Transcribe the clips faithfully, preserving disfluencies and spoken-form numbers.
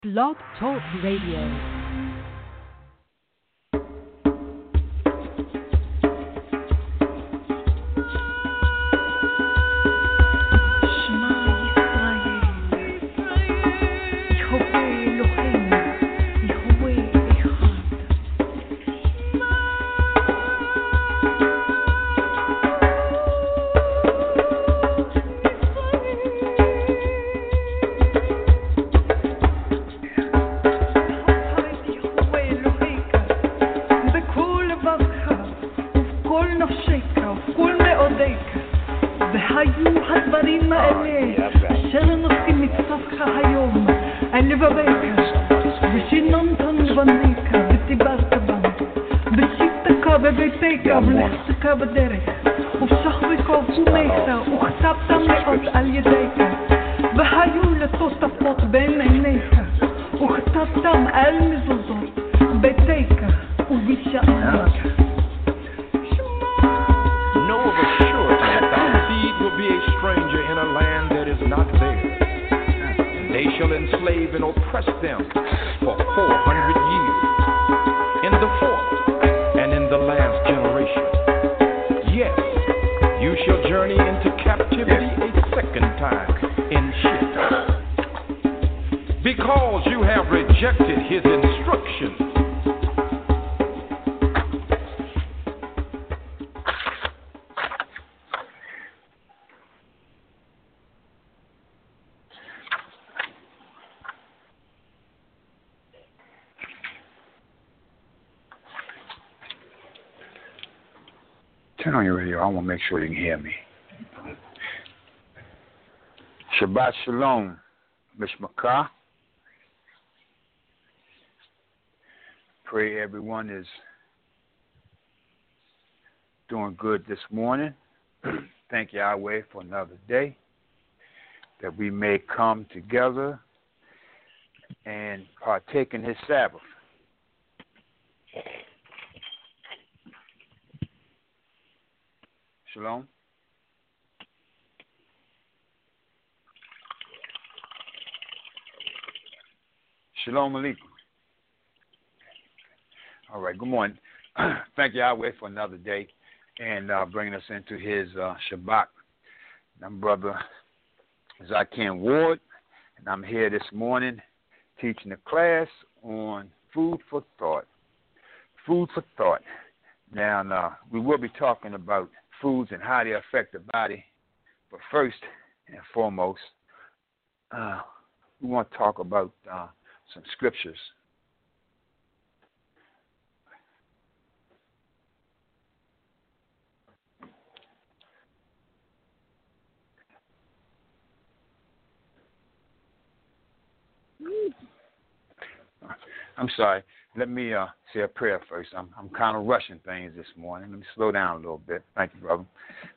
Blog Talk Radio. Turn on your radio. I want to make sure you can hear me. Shabbat Shalom, Mishmakah. Pray everyone is doing good this morning. Thank Yahweh for another day that we may come together and partake in His Sabbath. Shalom. Shalom alaikum. All right, good morning. Thank Yahweh for another day and uh, bringing us into His uh, Shabbat. I'm Brother Zakian Ward, and I'm here this morning teaching a class on food for thought. Food for thought. Now, uh, we will be talking about foods and how they affect the body. But first and foremost, uh, we want to talk about uh, some scriptures. I'm sorry. Let me uh, say a prayer first. I'm I'm kind of rushing things this morning. Let me slow down a little bit. Thank you, brother.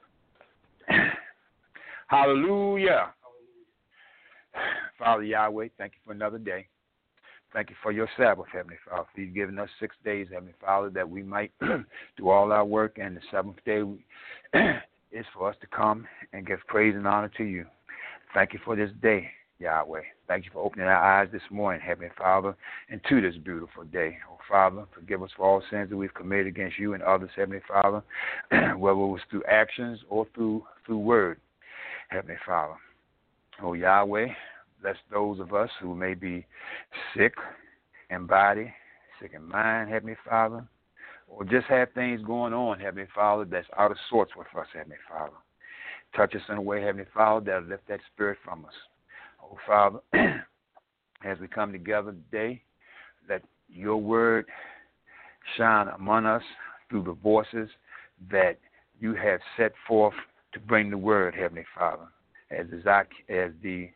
Hallelujah. Father Yahweh, thank you for another day. Thank you for your Sabbath, Heavenly Father. For you giving us six days, Heavenly Father, that we might do all our work. And the seventh day is for us to come and give praise and honor to you. Thank you for this day, Yahweh. Thank you for opening our eyes this morning, Heavenly Father, into this beautiful day. Oh, Father, forgive us for all sins that we've committed against you and others, Heavenly Father, whether it was through actions or through through word, Heavenly Father. Oh, Yahweh, bless those of us who may be sick in body, sick in mind, Heavenly Father, or just have things going on, Heavenly Father, that's out of sorts with us, Heavenly Father. Touch us in a way, Heavenly Father, that will lift that spirit from us. Oh, Father, as we come together today, let your word shine among us through the voices that you have set forth to bring the word, Heavenly Father. As the, as the,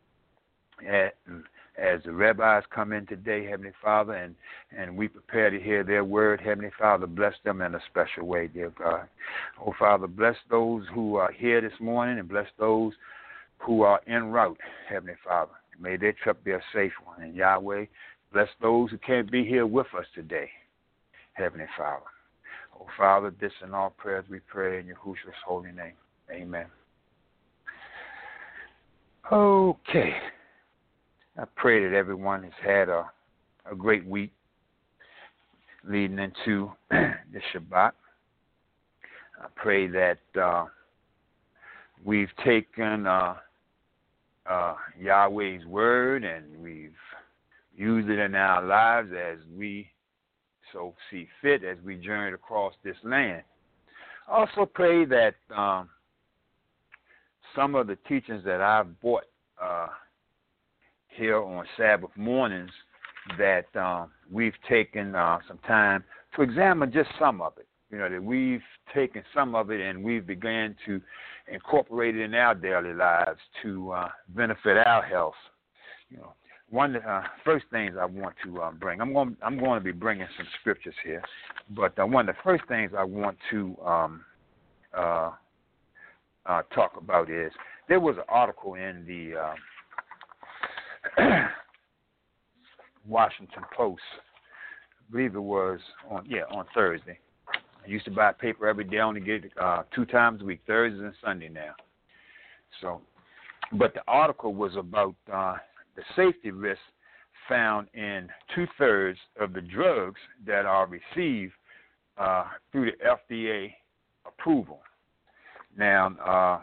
as the rabbis come in today, Heavenly Father, and, and we prepare to hear their word, Heavenly Father, bless them in a special way, dear God. Oh, Father, bless those who are here this morning and bless those who are en route, Heavenly Father. May their trip be a safe one. And Yahweh, bless those who can't be here with us today, Heavenly Father. Oh, Father, this and all prayers we pray in Yahushua's holy name. Amen. Okay. I pray that everyone has had a, a great week leading into the Shabbat. I pray that uh, we've taken uh, uh, Yahweh's word and we've used it in our lives as we so see fit as we journey across this land. I also pray that um, some of the teachings that I've brought uh, here on Sabbath mornings, that uh, we've taken uh, some time to examine just some of it. You know, that we've taken some of it and we've begun to incorporate it in our daily lives to uh, benefit our health. You know, one of the uh, first things I want to uh, bring, I'm going, I'm going to be bringing some scriptures here, but uh, one of the first things I want to um, uh, uh, talk about is there was an article in the uh, Washington Post, I believe it was on yeah on Thursday. I used to buy paper every day. I only get it uh, two times a week, Thursdays and Sunday now. So, but the article was about uh, the safety risks found in two-thirds of the drugs that are received uh, through the F D A approval. Now, uh,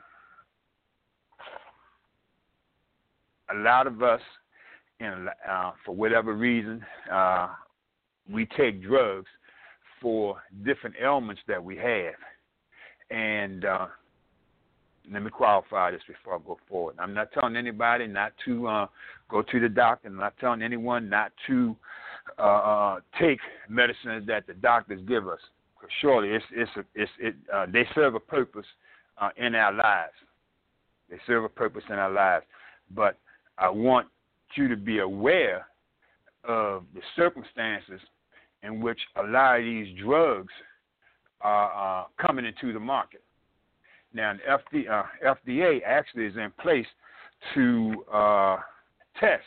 a lot of us, in, uh, for whatever reason, uh, we take drugs for different ailments that we have. And uh, let me qualify this before I go forward. I'm not telling anybody not to uh, go to the doctor. I'm not telling anyone not to uh, take medicines that the doctors give us. Because surely it's, it's, a, it's, it, uh, they serve a purpose uh, in our lives. They serve a purpose in our lives. But I want you to be aware of the circumstances in which a lot of these drugs are uh, coming into the market. Now, the F D, uh, F D A actually is in place to uh, test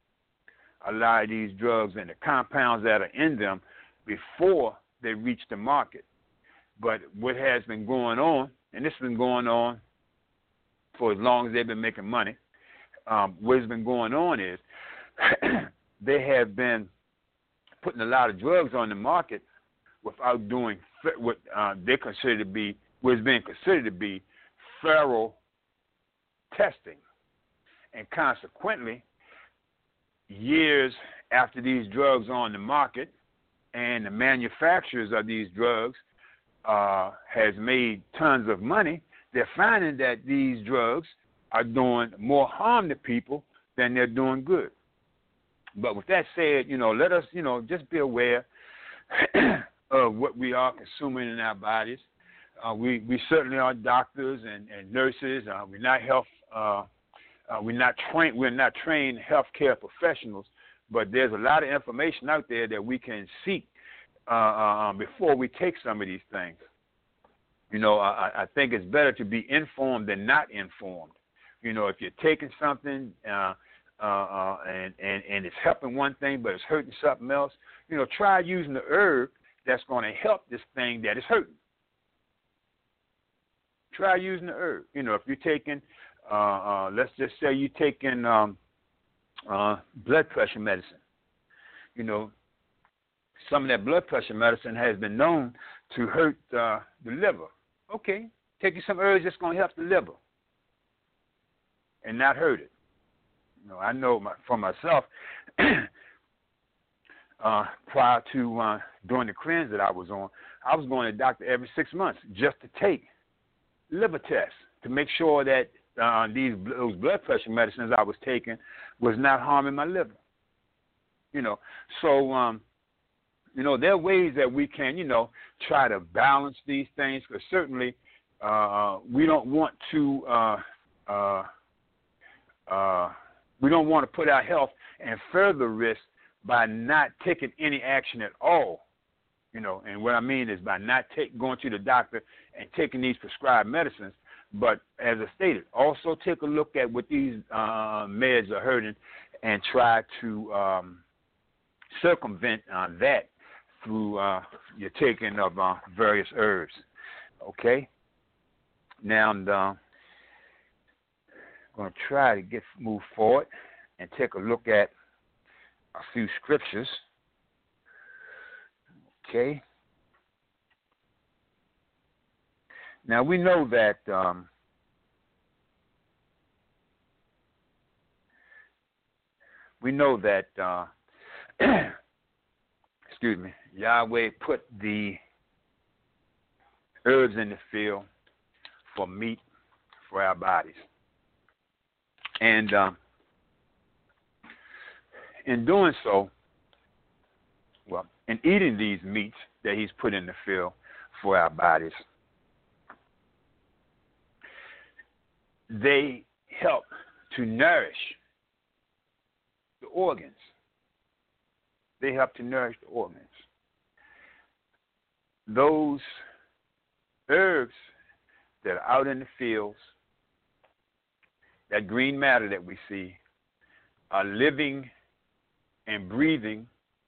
a lot of these drugs and the compounds that are in them before they reach the market. But what has been going on, and this has been going on for as long as they've been making money, um, what has been going on is they have been putting a lot of drugs on the market without doing what uh, they consider to be, what is being considered to be thorough testing. And consequently, years after these drugs are on the market and the manufacturers of these drugs uh, has made tons of money, they're finding that these drugs are doing more harm to people than they're doing good. But with that said, you know, let us, you know, just be aware of what we are consuming in our bodies. Uh, we, we certainly are doctors and, and nurses. Uh, we're not health, uh, uh, we're not trained, we're not trained healthcare professionals. But there's a lot of information out there that we can seek uh, uh, before we take some of these things. You know, I, I think it's better to be informed than not informed. You know, if you're taking something uh, uh, uh, and, and, and it's helping one thing but it's hurting something else, you know, try using the herb that's going to help this thing that is hurting. Try using the herb. You know, if you're taking, uh, uh, let's just say you're taking um, uh, blood pressure medicine. You know, some of that blood pressure medicine has been known to hurt uh, the liver. Okay, taking some herbs that's going to help the liver and not hurt it. You know, I know my, for myself, uh, prior to uh, doing the cleanse that I was on, I was going to the doctor every six months just to take liver tests to make sure that uh, these those blood pressure medicines I was taking was not harming my liver. You know, so um, you know there are ways that we can, you know, try to balance these things, because certainly uh, we don't want to. Uh, uh, Uh, we don't want to put our health in further risk by not taking any action at all. You know, and what I mean is by not take, going to the doctor and taking these prescribed medicines. But as I stated, also take a look at what these uh, meds are hurting and try to um, circumvent uh, that through uh, your taking of uh, various herbs. Okay? Now, uh, I'm going to try to get move forward and take a look at a few scriptures. Okay. Now we know that um, we know that uh, excuse me, Yahweh put the herbs in the field for meat for our bodies, and um, in doing so, well, in eating these meats that He's put in the field for our bodies, they help to nourish the organs. They help to nourish the organs. Those herbs that are out in the fields, that green matter that we see, are living and breathing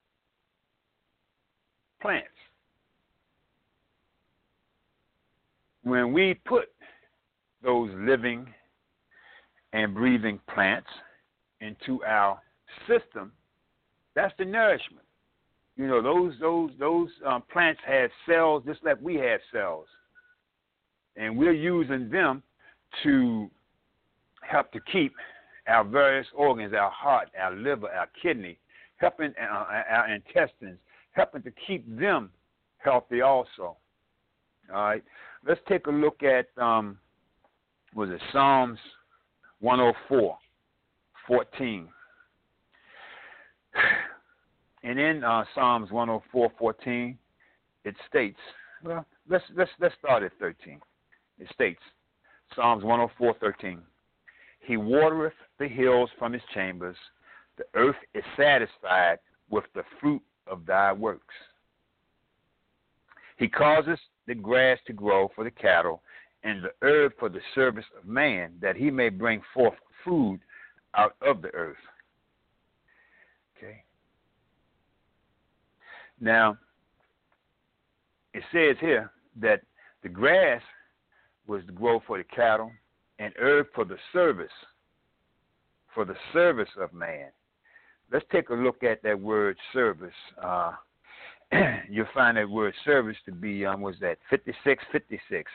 plants. When we put those living and breathing plants into our system, that's the nourishment. You know, those those those um, plants have cells just like we have cells, and we're using them to help to keep our various organs, our heart, our liver, our kidney, helping uh, our intestines, helping to keep them healthy also. All right, let's take a look at um, was it Psalms one oh four, fourteen. And in uh, Psalms one oh four, fourteen, it states, well, let's let's let's start at thirteen. It states, Psalms one oh four, thirteen. He watereth the hills from his chambers. The earth is satisfied with the fruit of thy works. He causes the grass to grow for the cattle, and the herb for the service of man, that he may bring forth food out of the earth. Okay. Now, it says here that the grass was to grow for the cattle, and herb for the service, for the service of man. Let's take a look at that word service. Uh, you'll find that word service to be, um, was that fifty-six fifty-six.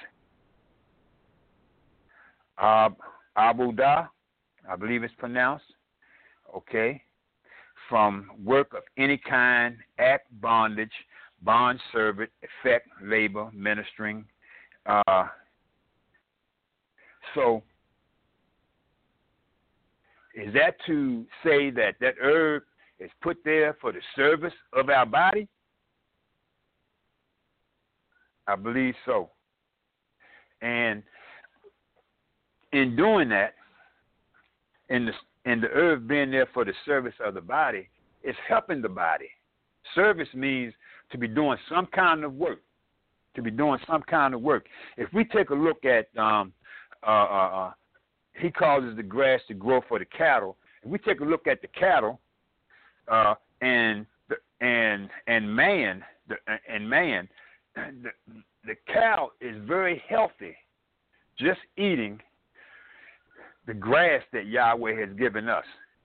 Uh, Abudah, I believe it's pronounced, okay, from work of any kind, act, bondage, bond servant, effect, labor, ministering. Uh, so, is that to say that that herb is put there for the service of our body? I believe so. And in doing that, in the and the herb being there for the service of the body, it's helping the body. Service means to be doing some kind of work, to be doing some kind of work. If we take a look at, um, uh, uh, uh, he causes the grass to grow for the cattle. If we take a look at the cattle, uh, and the, and and man, the, and man, the, the cow is very healthy, just eating the grass that Yahweh has given us.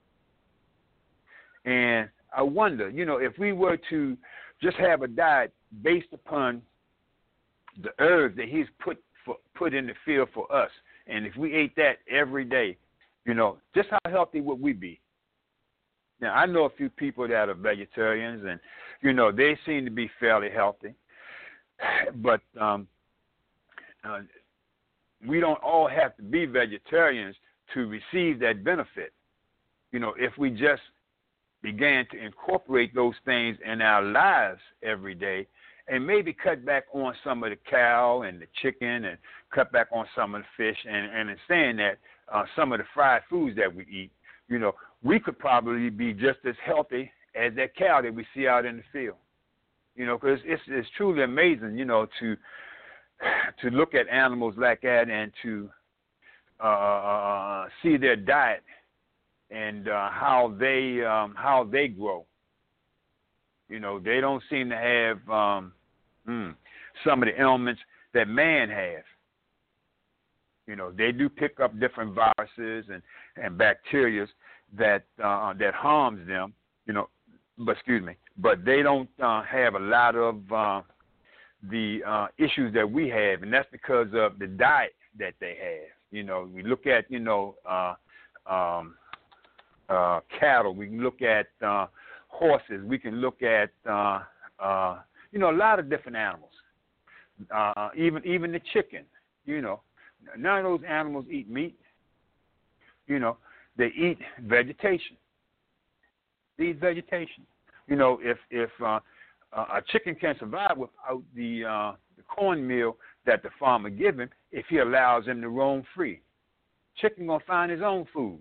And I wonder, you know, if we were to just have a diet based upon the herbs that he's put for, put in the field for us, and if we ate that every day, you know, just how healthy would we be? Now, I know a few people that are vegetarians, and, you know, they seem to be fairly healthy. But um, uh, we don't all have to be vegetarians to receive that benefit. You know, if we just began to incorporate those things in our lives every day, and maybe cut back on some of the cow and the chicken, and cut back on some of the fish, and, and in saying that, uh, some of the fried foods that we eat, you know, we could probably be just as healthy as that cow that we see out in the field. You know, because it's, it's truly amazing, you know, to to look at animals like that and to uh, see their diet and uh, how they um, how they grow. You know, they don't seem to have um, mm, some of the ailments that man has. You know, they do pick up different viruses and, and bacteria, that uh, that harms them, you know, but excuse me, but they don't uh, have a lot of uh, the uh, issues that we have, and that's because of the diet that they have. You know, we look at, you know, uh, um, uh, cattle. We can look at uh, horses. We can look at, uh, uh, you know, a lot of different animals. Uh, even even the chicken. You know, none of those animals eat meat. You know, they eat vegetation. They eat vegetation. You know, if if uh, a chicken can survive without the uh, the cornmeal that the farmer gives him, if he allows him to roam free, chicken gonna find his own food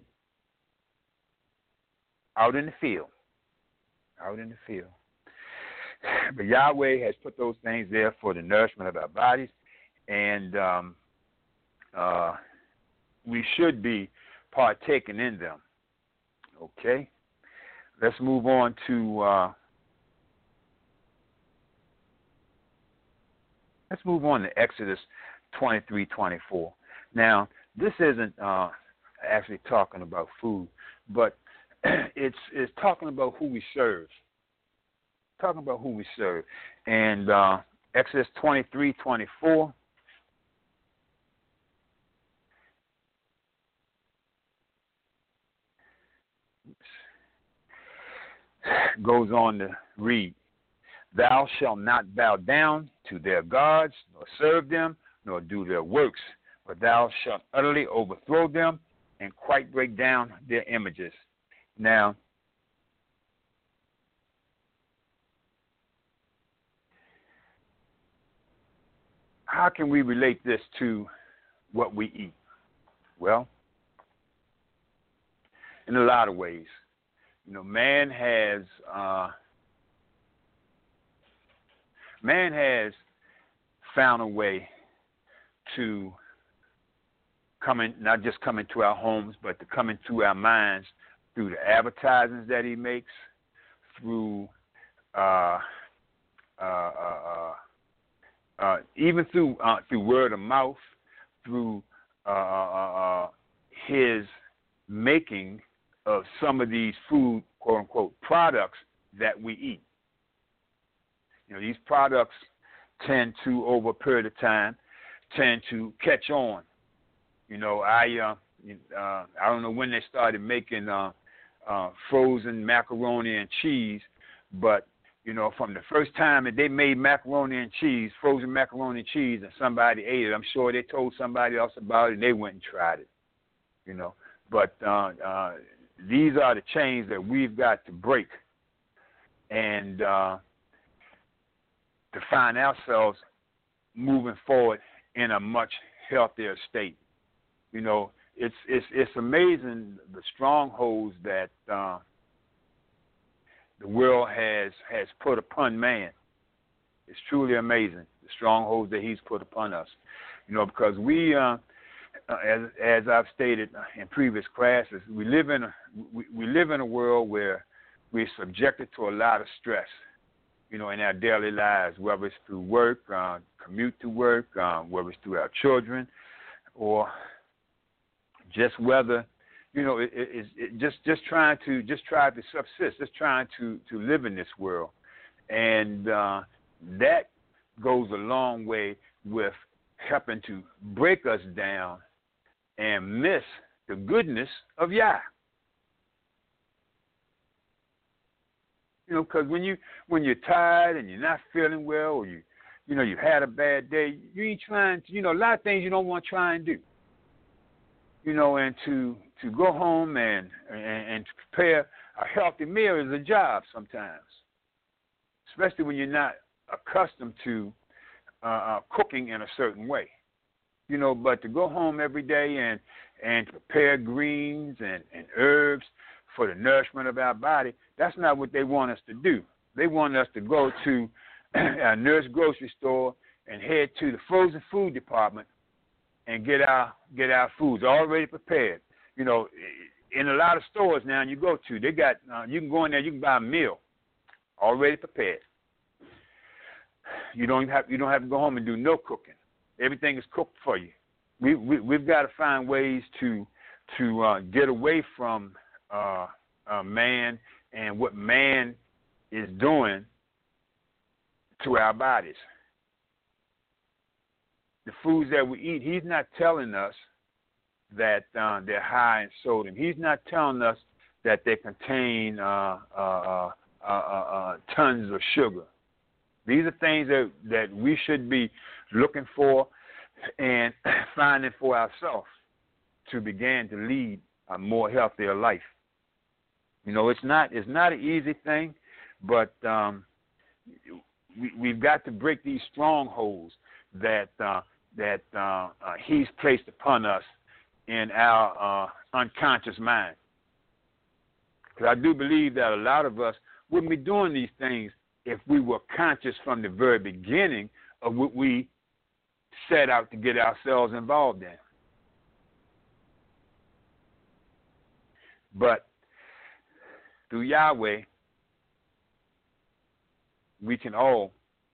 out in the field. Out in the field. But Yahweh has put those things there for the nourishment of our bodies, and um, uh, we should be partaking in them. Okay? Let's move on to uh, let's move on to Exodus twenty-three twenty-four. Now, this isn't uh, actually talking about food, but it's it's talking about who we serve. Talking about who we serve. And uh, Exodus twenty-three twenty-four. Goes on to read, "Thou shalt not bow down to their gods, nor serve them, nor do their works, but thou shalt utterly overthrow them and quite break down their images." Now, how can we relate this to what we eat? Well, in a lot of ways. You know, man has uh, man has found a way to come in, not just come into our homes, but to come into our minds through the advertisements that he makes, through uh, uh, uh, uh, even through uh, through word of mouth, through uh, uh, his making of some of these food, quote unquote, products that we eat. You know, these products tend to, over a period of time, tend to catch on. You know, I uh, uh, I don't know when they started making uh, uh, frozen macaroni and cheese, but you know, from the first time that they made macaroni and cheese, frozen macaroni and cheese, and somebody ate it, I'm sure they told somebody else about it, and they went and tried it. You know, but uh, uh, these are the chains that we've got to break, and uh, to find ourselves moving forward in a much healthier state. You know, it's it's it's amazing the strongholds that uh, the world has has put upon man. It's truly amazing, the strongholds that he's put upon us. You know, because we, uh, as as I've stated in previous classes, we live in a we, we live in a world where we're subjected to a lot of stress. You know, in our daily lives, whether it's through work, uh, commute to work, uh, whether it's through our children, or just whether, you know, it, it, it just just trying to just try to subsist, just trying to, to live in this world, and uh, that goes a long way with helping to break us down and miss the goodness of Yah. You know, because when you when you're tired and you're not feeling well, or you, you know, you had a bad day, you ain't trying to, you know, a lot of things you don't want to try and do. You know, and to to go home and and, and to prepare a healthy meal is a job sometimes, especially when you're not accustomed to uh, uh, cooking in a certain way. You know, but to go home every day and and prepare greens and, and herbs for the nourishment of our body, that's not what they want us to do. They want us to go to our nearest grocery store and head to the frozen food department and get our get our foods already prepared. You know, in a lot of stores now you go to, they got uh, you can go in there, you can buy a meal already prepared. You don't have you don't have to go home and do no cooking. Everything is cooked for you. We, we we've got to find ways to to uh, get away from uh, uh, man and what man is doing to our bodies. The foods that we eat, he's not telling us that uh, they're high in sodium. He's not telling us that they contain uh, uh, uh, uh, uh, tons of sugar. These are things that, that we should be looking for and finding for ourselves to begin to lead a more healthier life. You know, it's not it's not an easy thing, but um, we, we've got to break these strongholds that uh, that uh, uh, he's placed upon us in our uh, unconscious mind. Because I do believe that a lot of us wouldn't be doing these things if we were conscious from the very beginning of what we set out to get ourselves involved in. But through Yahweh, we can all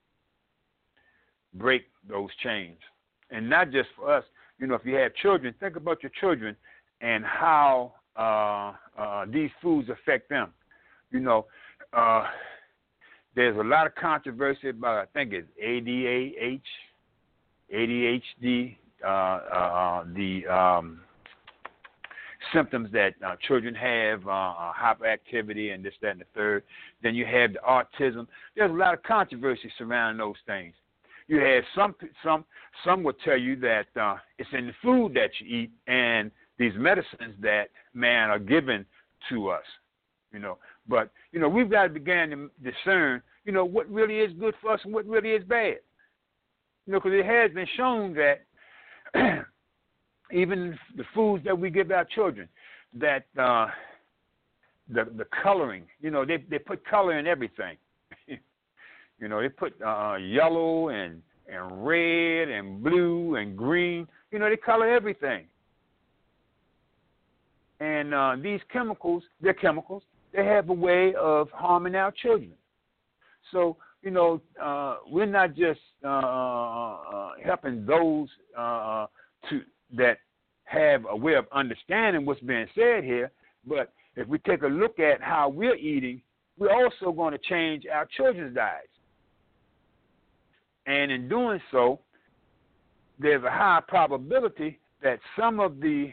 break those chains. And not just for us. You know, if you have children, think about your children and how uh, uh, these foods affect them. You know, uh, there's a lot of controversy about, I think it's A D A H, A D H D, uh, uh, the um, symptoms that uh, children have, uh, uh, hyperactivity and this, that, and the third. Then you have the autism. There's a lot of controversy surrounding those things. You have some some some will tell you that uh, it's in the food that you eat and these medicines that man are given to us, you know. But you know we've got to begin to discern, you know, what really is good for us and what really is bad. You know, because it has been shown that even the foods that we give our children, that uh, the the coloring, you know, they they put color in everything. You know, they put uh, yellow and, and red and blue and green. You know, they color everything. And uh, these chemicals, they're chemicals, they have a way of harming our children. So, you know, uh, we're not just uh, uh, helping those uh, to that have a way of understanding what's being said here, but if we take a look at how we're eating, we're also going to change our children's diets. And in doing so, there's a high probability that some of the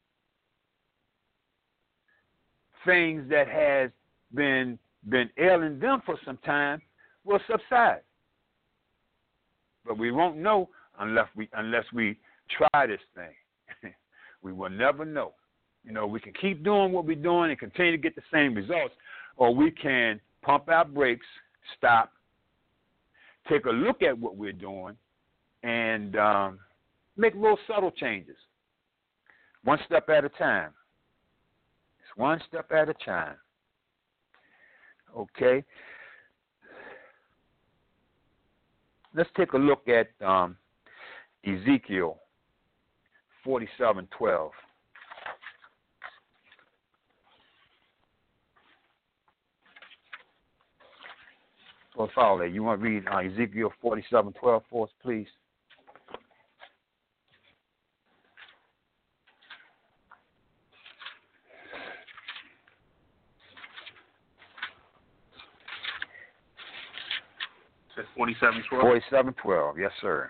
things that has been been ailing them for some time will subside. But we won't know unless we unless we try this thing. We will never know. You know, we can keep doing what we're doing and continue to get the same results, or we can pump our brakes, stop, take a look at what we're doing, and um, make little subtle changes. One step at a time. It's one step at a time. Okay? Let's take a look at um, Ezekiel forty-seven twelve. Well, follow that. You want to read uh, Ezekiel forty-seven twelve for us, please? Says forty-seven twelve? forty-seven twelve, yes, sir.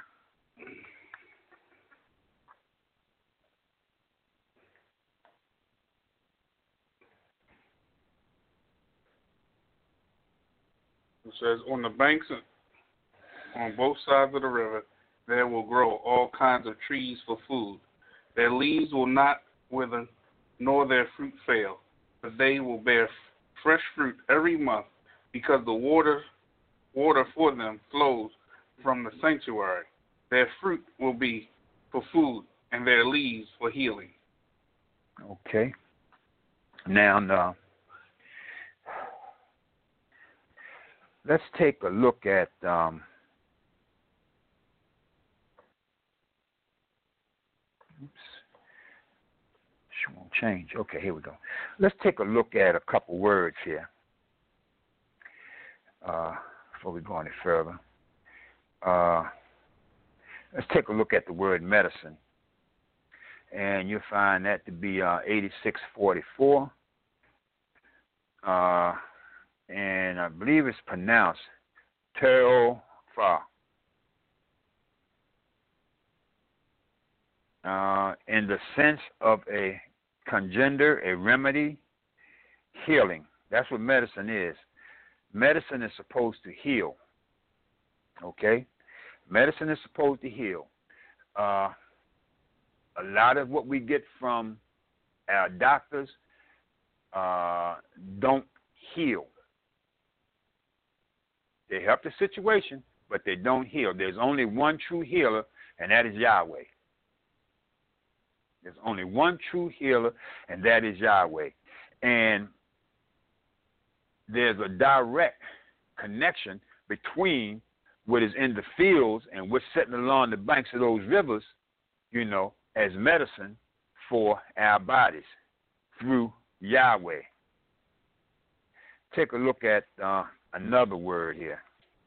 It says, on the banks on both sides of the river, there will grow all kinds of trees for food. Their leaves will not wither, nor their fruit fail, but they will bear fresh fruit every month, because the water water for them flows from the sanctuary. Their fruit will be for food, and their leaves for healing. Okay. Now, now let's take a look at um, oops, she won't change. Okay, here we go. Let's take a look at a couple words here uh, before we go any further. Uh, let's take a look at the word medicine, and you'll find that to be uh, eighty-six forty-four, uh, and I believe it's pronounced Teofa. Uh, in the sense of a congender, a remedy, healing. That's what medicine is. Medicine is supposed to heal. Okay? Medicine is supposed to heal. Uh, a lot of what we get from our doctors uh, don't heal. They help the situation, but they don't heal. There's only one true healer, and that is Yahweh. There's only one true healer, and that is Yahweh. And there's a direct connection between what is in the fields and what's sitting along the banks of those rivers, you know, as medicine for our bodies through Yahweh. Take a look at uh, another word here.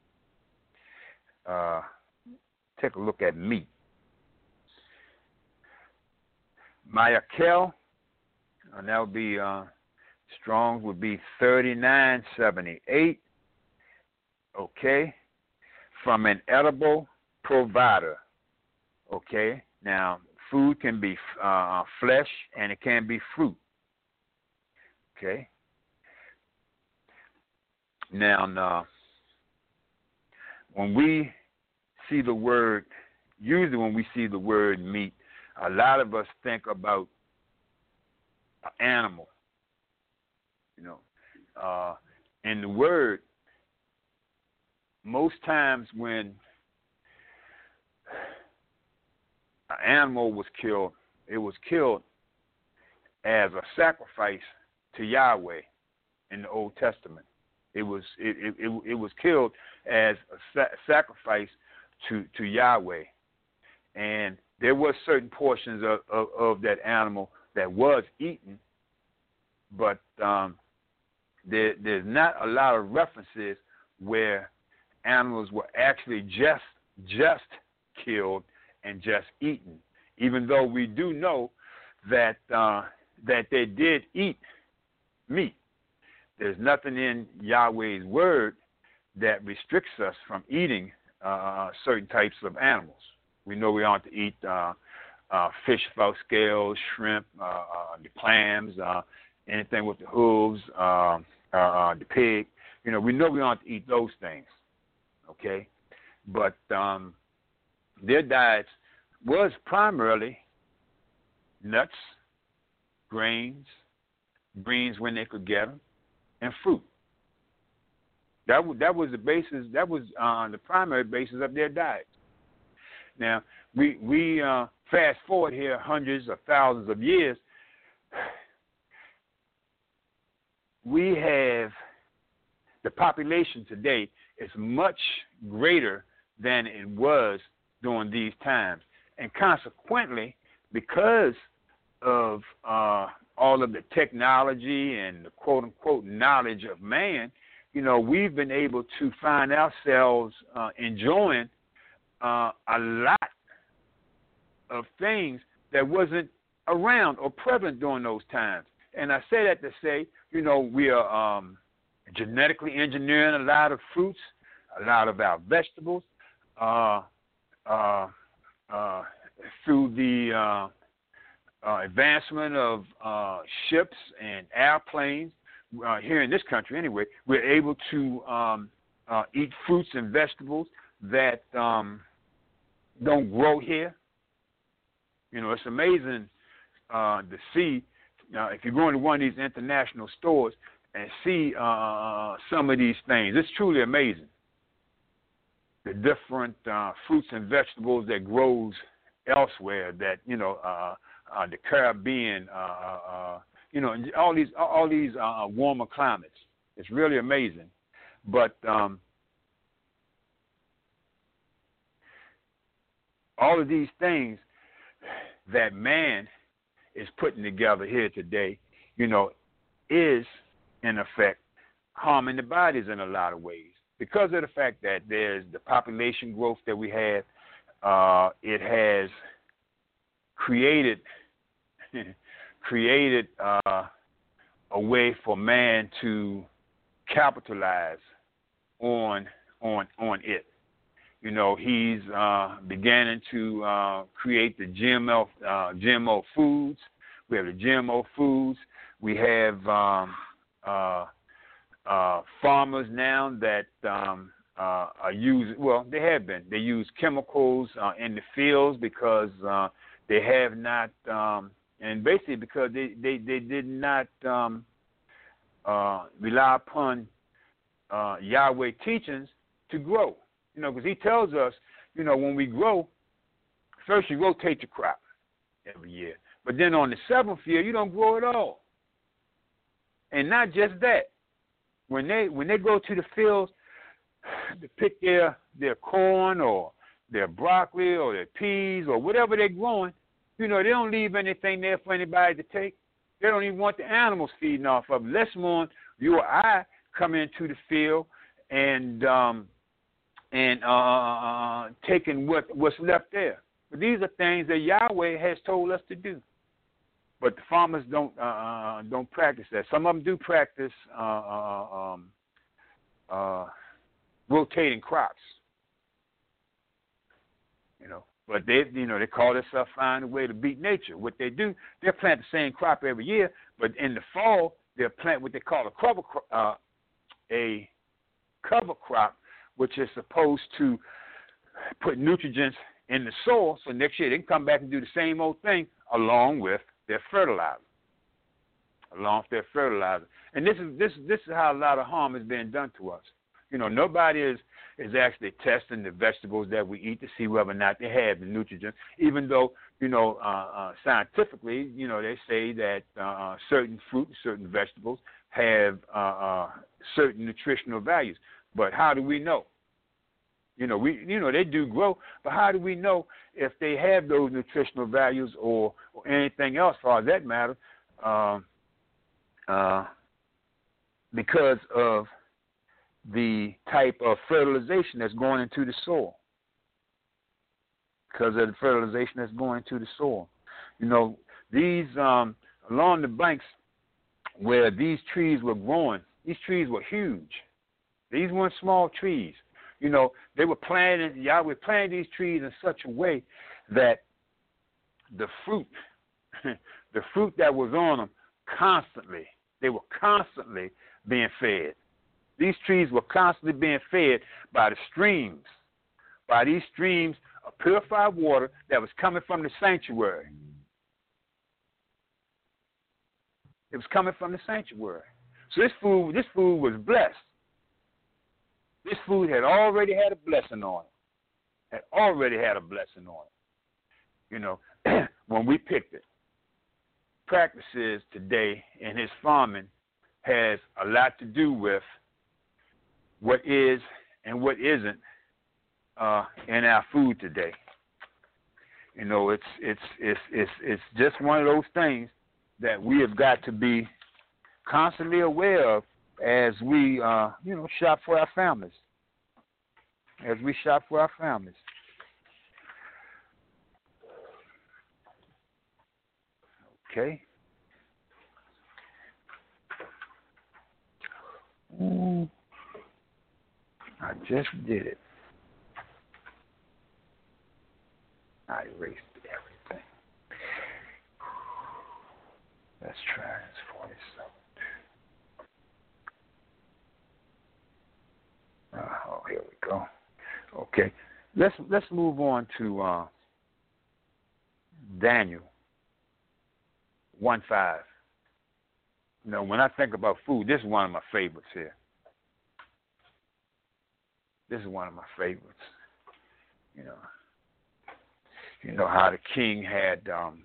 Uh, take a look at meat. Mayakel, and that would be, uh, Strong's would be thirty-nine seventy-eight, okay, from an edible provider, okay. Now, food can be uh, flesh and it can be fruit, okay. Now, uh, when we see the word, usually when we see the word meat, a lot of us think about an animal, you know. Uh, and the word, most times when an animal was killed, it was killed as a sacrifice to Yahweh in the Old Testament. It was it it, it, it was killed as a sa- sacrifice to, to Yahweh, and there were certain portions of, of, of that animal that was eaten, but um, there, there's not a lot of references where animals were actually just just killed and just eaten, even though we do know that uh, that they did eat meat. There's nothing in Yahweh's word that restricts us from eating uh, certain types of animals. We know we aren't to eat uh, uh, fish without scales, shrimp, uh, uh, the clams, uh, anything with the hooves, uh, uh, the pig. You know, we know we aren't to eat those things, okay? But um, their diets was primarily nuts, grains, greens when they could get them, and fruit. That, w- that was the basis, that was uh, the primary basis of their diet. Now, we we uh, fast forward here hundreds of thousands of years, we have the population today is much greater than it was during these times. And consequently, because of uh, all of the technology and the quote-unquote knowledge of man, you know, we've been able to find ourselves uh, enjoying Uh, a lot of things that wasn't around or prevalent during those times. And I say that to say, you know, we are um, genetically engineering a lot of fruits, a lot of our vegetables, uh, uh, uh, through the uh, uh, advancement of uh, ships and airplanes. Uh, here in this country, anyway, we're able to um, uh, eat fruits and vegetables that um, don't grow here. You know, it's amazing uh, to see, uh, if you go into one of these international stores and see uh, some of these things, it's truly amazing. The different uh, fruits and vegetables that grows elsewhere that, you know, uh, uh, the Caribbean, uh, uh, you know, all these, all these uh, warmer climates. It's really amazing. But um, all of these things that man is putting together here today, you know, is, in effect, harming the bodies in a lot of ways. Because of the fact that there's the population growth that we have, uh, it has created created uh, a way for man to capitalize on on on it. You know, he's uh, beginning to uh, create the G M O uh, G M O foods. We have the G M O foods. We have um, uh, uh, farmers now that um, uh, are using, well, they have been. They use chemicals uh, in the fields because uh, they have not, um, and basically because they, they, they did not um, uh, rely upon uh, Yahweh teachings to grow. You know, because he tells us, you know, when we grow, first you rotate your crop every year. But then on the seventh year, you don't grow at all. And not just that. When they when they go to the fields to pick their, their corn or their broccoli or their peas or whatever they're growing, you know, they don't leave anything there for anybody to take. They don't even want the animals feeding off of it. Less more you or I come into the field and um, and uh, taking what, what's left there. But these are things that Yahweh has told us to do. But the farmers don't uh, don't practice that. Some of them do practice uh, uh, um, uh, rotating crops. You know, but they you know they call themselves find a way to beat nature. What they do, they plant the same crop every year, but in the fall they'll plant what they call a cover uh, a cover crop, which is supposed to put nutrients in the soil, so next year they can come back and do the same old thing along with their fertilizer. Along with their fertilizer. And this is this this is how a lot of harm is being done to us. You know, nobody is, is actually testing the vegetables that we eat to see whether or not they have the nutrients, even though, you know, uh, uh, scientifically, you know, they say that uh, certain fruit and certain vegetables have uh, uh, certain nutritional values. But how do we know? You know, we you know they do grow, but how do we know if they have those nutritional values or, or anything else, as far as that matter? Um, uh, because of the type of fertilization that's going into the soil. Because of the fertilization that's going into the soil. You know, these um, along the banks where these trees were growing, these trees were huge. These weren't small trees. You know, they were planting, Yahweh planted these trees in such a way that the fruit, the fruit that was on them constantly, they were constantly being fed. These trees were constantly being fed by the streams, by these streams of purified water that was coming from the sanctuary. It was coming from the sanctuary. So this food, this food was blessed. This food had already had a blessing on it. Had already had a blessing on it. You know, when we picked it. Practices today in his farming has a lot to do with what is and what isn't uh, in our food today. You know, it's it's it's it's it's just one of those things that we have got to be constantly aware of as we, uh, you know, shop for our families. As we shop for our families. Okay. Ooh, I just did it. I erased everything. Let's try this forty-seven. Oh, here we go. Okay, let's let's move on to uh, Daniel one five. You know, when I think about food, this is one of my favorites here. This is one of my favorites. You know, you know how the king had um,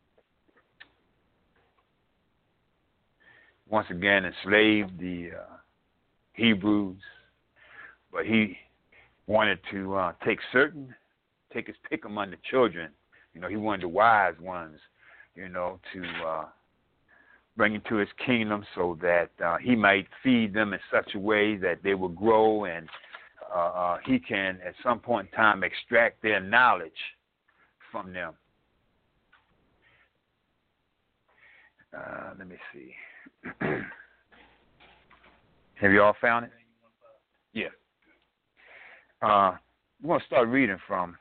once again enslaved the uh, Hebrews. But he wanted to uh, take certain, take his pick among the children. You know, he wanted the wise ones, you know, to uh, bring into his kingdom so that uh, he might feed them in such a way that they will grow and uh, uh, he can, at some point in time, extract their knowledge from them. Uh, let me see. Have you all found it? Yeah. Uh, we're going to start reading from,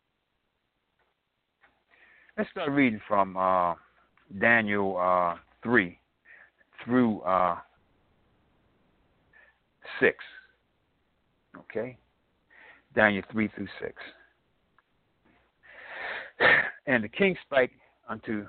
let's start reading from uh, Daniel uh, three through uh, six. Okay? Daniel three through six. And the king spake unto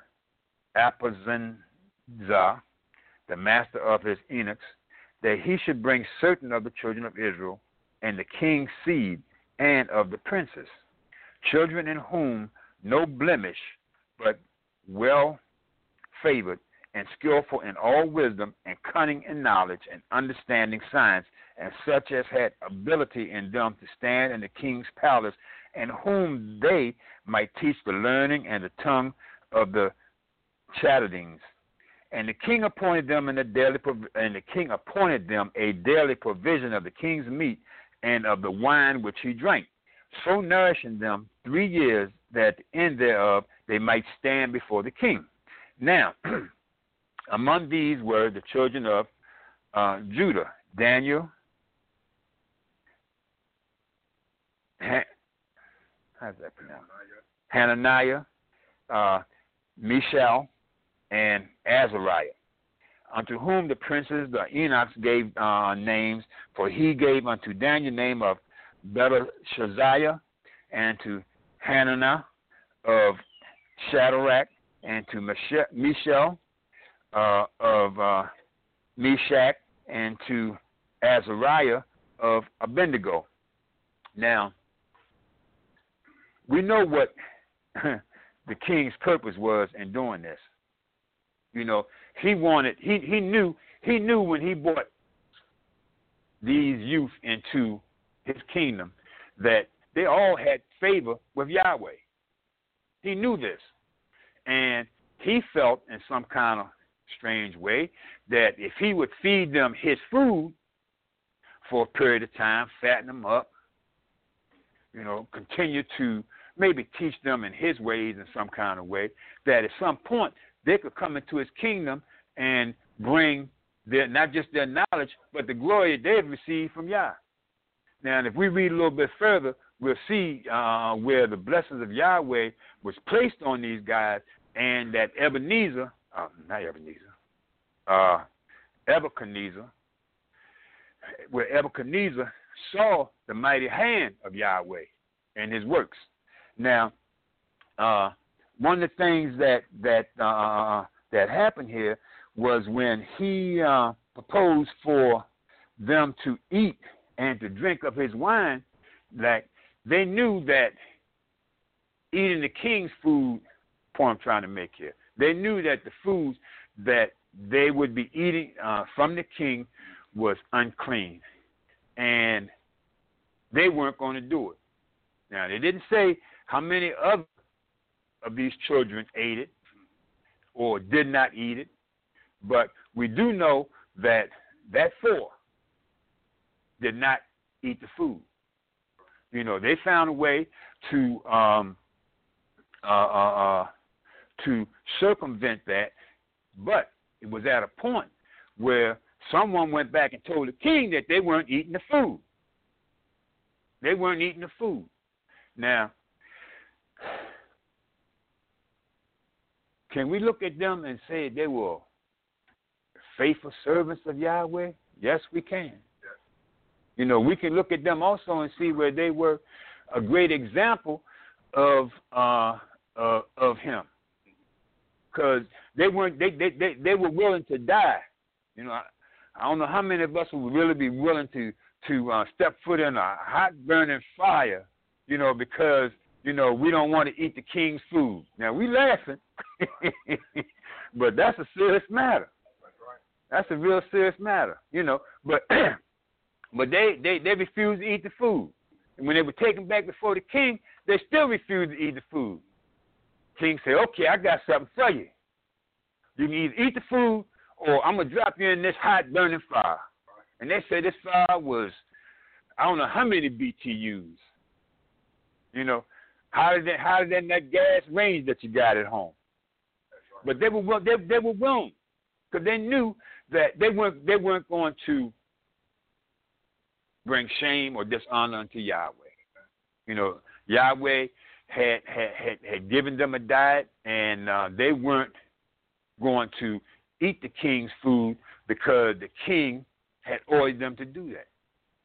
Arphaxad, the master of his eunuchs, that he should bring certain of the children of Israel, and the king's seed, and of the princes, children in whom no blemish, but well favored, and skillful in all wisdom, and cunning in knowledge, and understanding science, and such as had ability in them to stand in the king's palace, and whom they might teach the learning and the tongue of the Chaldeans. And the king appointed them in the daily prov- and the king appointed them a daily provision of the king's meat and of the wine which he drank, so nourishing them three years, that at the end thereof they might stand before the king. Now, among these were the children of uh, Judah, Daniel, Han- how's that pronounced? Hananiah, uh, Mishael, and Azariah, unto whom the princes, the eunuchs, gave uh, names, for he gave unto Daniel name of Belteshazzar, and to Hananiah of Shadrach, and to Mishael uh, of uh, Meshach, and to Azariah of Abednego. Now, we know what the king's purpose was in doing this. You know, he wanted, he, he knew, he knew when he brought these youth into his kingdom that they all had favor with Yahweh. He knew this. And he felt in some kind of strange way that if he would feed them his food for a period of time, fatten them up, you know, continue to maybe teach them in his ways in some kind of way, that at some point they could come into his kingdom and bring their, not just their knowledge, but the glory that they've received from Yah. Now, and if we read a little bit further, we'll see uh, where the blessings of Yahweh was placed on these guys, and that Ebenezer, uh, not Ebenezer, uh, Nebuchadnezzar, where Nebuchadnezzar saw the mighty hand of Yahweh and his works. Now, uh, one of the things that that uh, that happened here was when he uh, proposed for them to eat and to drink of his wine, that they knew that eating the king's food, point I'm trying to make here, they knew that the foods that they would be eating uh, from the king was unclean, and they weren't going to do it. Now, they didn't say how many other of these children ate it or did not eat it, but we do know that that four did not eat the food. You know, they found a way to um, uh, uh, uh, to circumvent that, but it was at a point where someone went back and told the king that they weren't eating the food. They weren't eating the food. Now, can we look at them and say they were faithful servants of Yahweh? Yes, we can. Yes. You know, we can look at them also and see where they were a great example of uh, uh, of Him, because they weren't they, they they they were willing to die. You know, I, I don't know how many of us would really be willing to to uh, step foot in a hot burning fire, you know, because you know we don't want to eat the king's food. Now we laughing, but that's a serious matter. That's a real serious matter, you know. But but they, they, they refused to eat the food. And when they were taken back before the king, they still refused to eat the food. King said, okay, I got something for you. You can either eat the food or I'm going to drop you in this hot burning fire. And they said this fire was, I don't know how many B T Us. You know, how did that, how did that, that gas range that you got at home? But they were, they, they were willing, because they knew that they weren't they weren't going to bring shame or dishonor unto Yahweh. You know, Yahweh had had had, had given them a diet, and uh, they weren't going to eat the king's food because the king had ordered them to do that.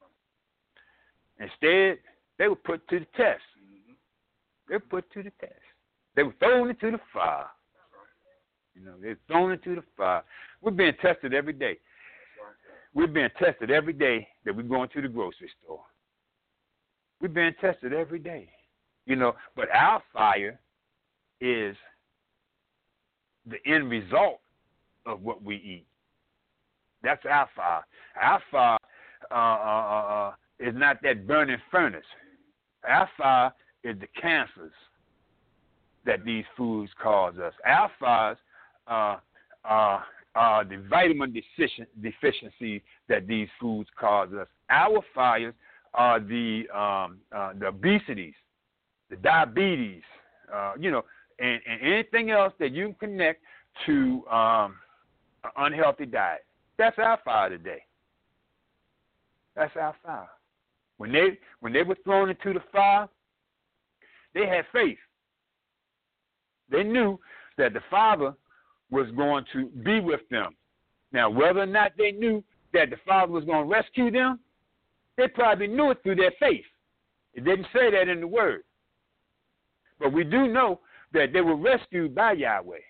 Instead, they were put to the test. They were put to the test. They were thrown into the fire. You know, they were thrown into the fire. We're being tested every day. We're being tested every day that we're going to the grocery store. We're being tested every day. You know, but our fire is the end result of what we eat. That's our fire. Our fire uh, uh, uh, is not that burning furnace. Our fire is the cancers that these foods cause us. Our fires uh, are, are the vitamin deficiencies that these foods cause us. Our fires are the um, uh, the obesities, the diabetes, uh, you know, and, and anything else that you can connect to um, an unhealthy diet. That's our fire today. That's our fire. When they when they were thrown into the fire, they had faith. They knew that the Father was going to be with them. Now, whether or not they knew that the Father was going to rescue them, they probably knew it through their faith. It didn't say that in the Word. But we do know that they were rescued by Yahweh.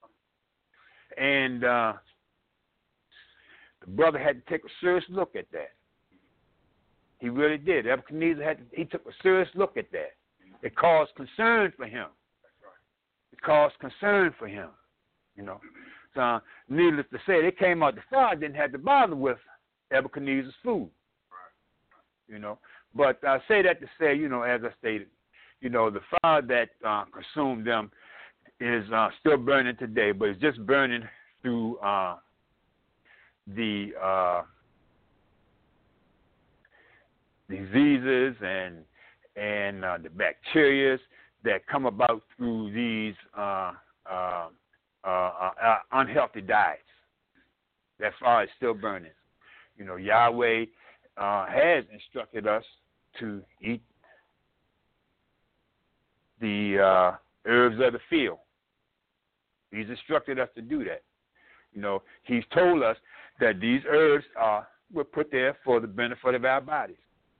And uh, the brother had to take a serious look at that. He really did. Nebuchadnezzar had to, he took a serious look at that. It caused concern for him. It caused concern for him. You know, so uh, needless to say, they came out the fire, didn't have to bother with Nebuchadnezzar's food. You know, but I say that to say, you know, as I stated, you know, the fire that uh, consumed them is uh, still burning today, but it's just burning through uh, the uh, diseases and and uh, the bacteria that come about through these uh, uh, uh, uh, unhealthy diets. That fire is still burning. You know, Yahweh uh, has instructed us to eat the uh, herbs of the field. He's instructed us to do that. You know, he's told us that these herbs are were put there for the benefit of our bodies,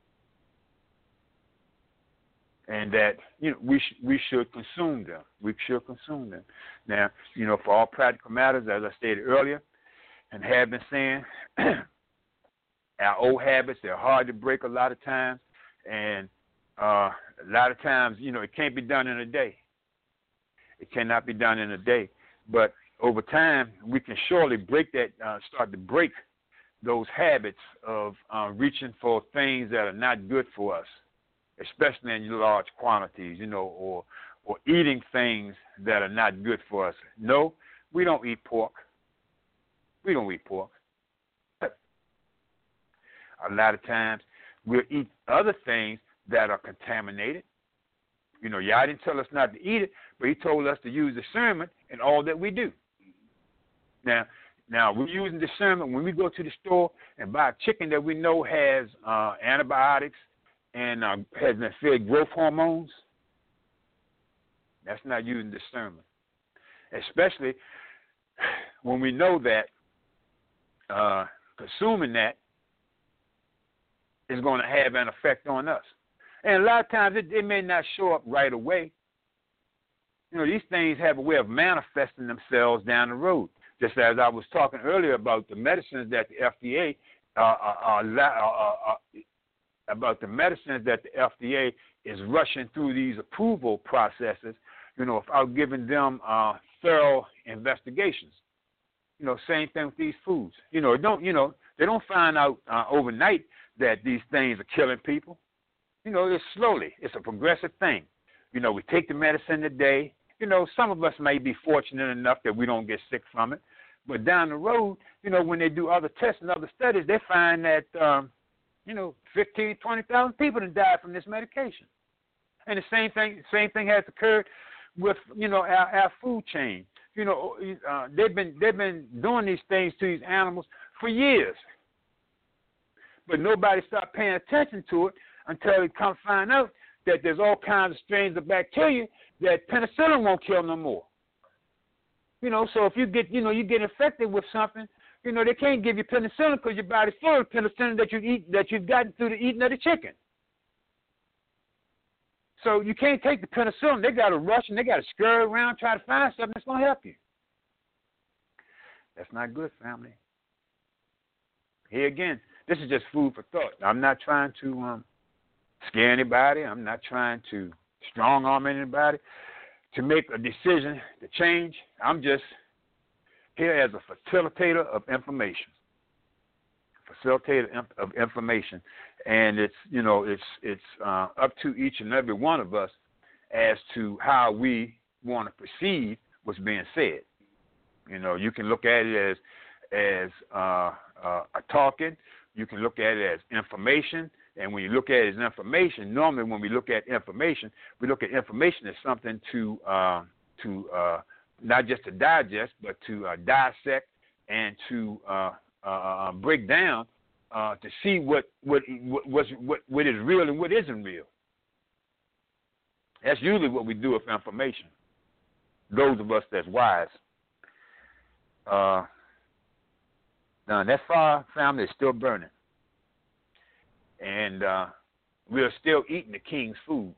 and that you know we sh- we should consume them. We should consume them. Now, you know, for all practical matters, as I stated earlier, and have been saying, our old habits, they're hard to break a lot of times, and uh, a lot of times, you know, it can't be done in a day. It cannot be done in a day. But over time, we can surely break that, uh, start to break those habits of uh, reaching for things that are not good for us, especially in large quantities, you know, or or eating things that are not good for us. No, we don't eat pork. We don't eat pork. A lot of times, we'll eat other things that are contaminated. You know, Yah didn't tell us not to eat it, but he told us to use discernment in all that we do. Now, now we're using discernment when we go to the store and buy a chicken that we know has uh, antibiotics and uh, has been fed growth hormones. That's not using discernment, especially when we know that uh, consuming that is going to have an effect on us. And a lot of times it, it may not show up right away. You know, these things have a way of manifesting themselves down the road. Just as I was talking earlier about the medicines that the F D A uh, are, are, are, are about the medicines that the F D A is rushing through these approval processes, you know, without giving them uh, thorough investigations. You know, same thing with these foods. You know, don't you know they don't find out uh, overnight that these things are killing people. You know, it's slowly. It's a progressive thing. You know, we take the medicine today. You know, some of us may be fortunate enough that we don't get sick from it. But down the road, you know, when they do other tests and other studies, they find that, um, you know, fifteen, twenty thousand people have died from this medication. And the same thing, same thing has occurred with, you know, our, our food chain. You know, uh, they've been they've been doing these things to these animals for years, but nobody stopped paying attention to it until they come find out that there's all kinds of strains of bacteria that penicillin won't kill no more. You know, so if you get you know you get infected with something, you know they can't give you penicillin because your body's full of penicillin that you eat that you've gotten through the eating of the chicken. So you can't take the penicillin. They got to rush and they got to scurry around try to find something that's going to help you. That's not good, family. Here again, this is just food for thought. I'm not trying to um, scare anybody. I'm not trying to strong arm anybody to make a decision to change. I'm just here as a facilitator of information. Facilitator of information, and it's you know it's it's uh, up to each and every one of us as to how we want to perceive what's being said. You know, you can look at it as as uh, uh, a talking. You can look at it as information, and when you look at it as information, normally when we look at information, we look at information as something to uh, to uh, not just to digest, but to uh, dissect and to uh, Uh, break down uh, to see what what, what what what is real and what isn't real. That's usually what we do with information. Those of us that's wise. Uh, now that fire, family, is still burning, and uh, we're still eating the king's food.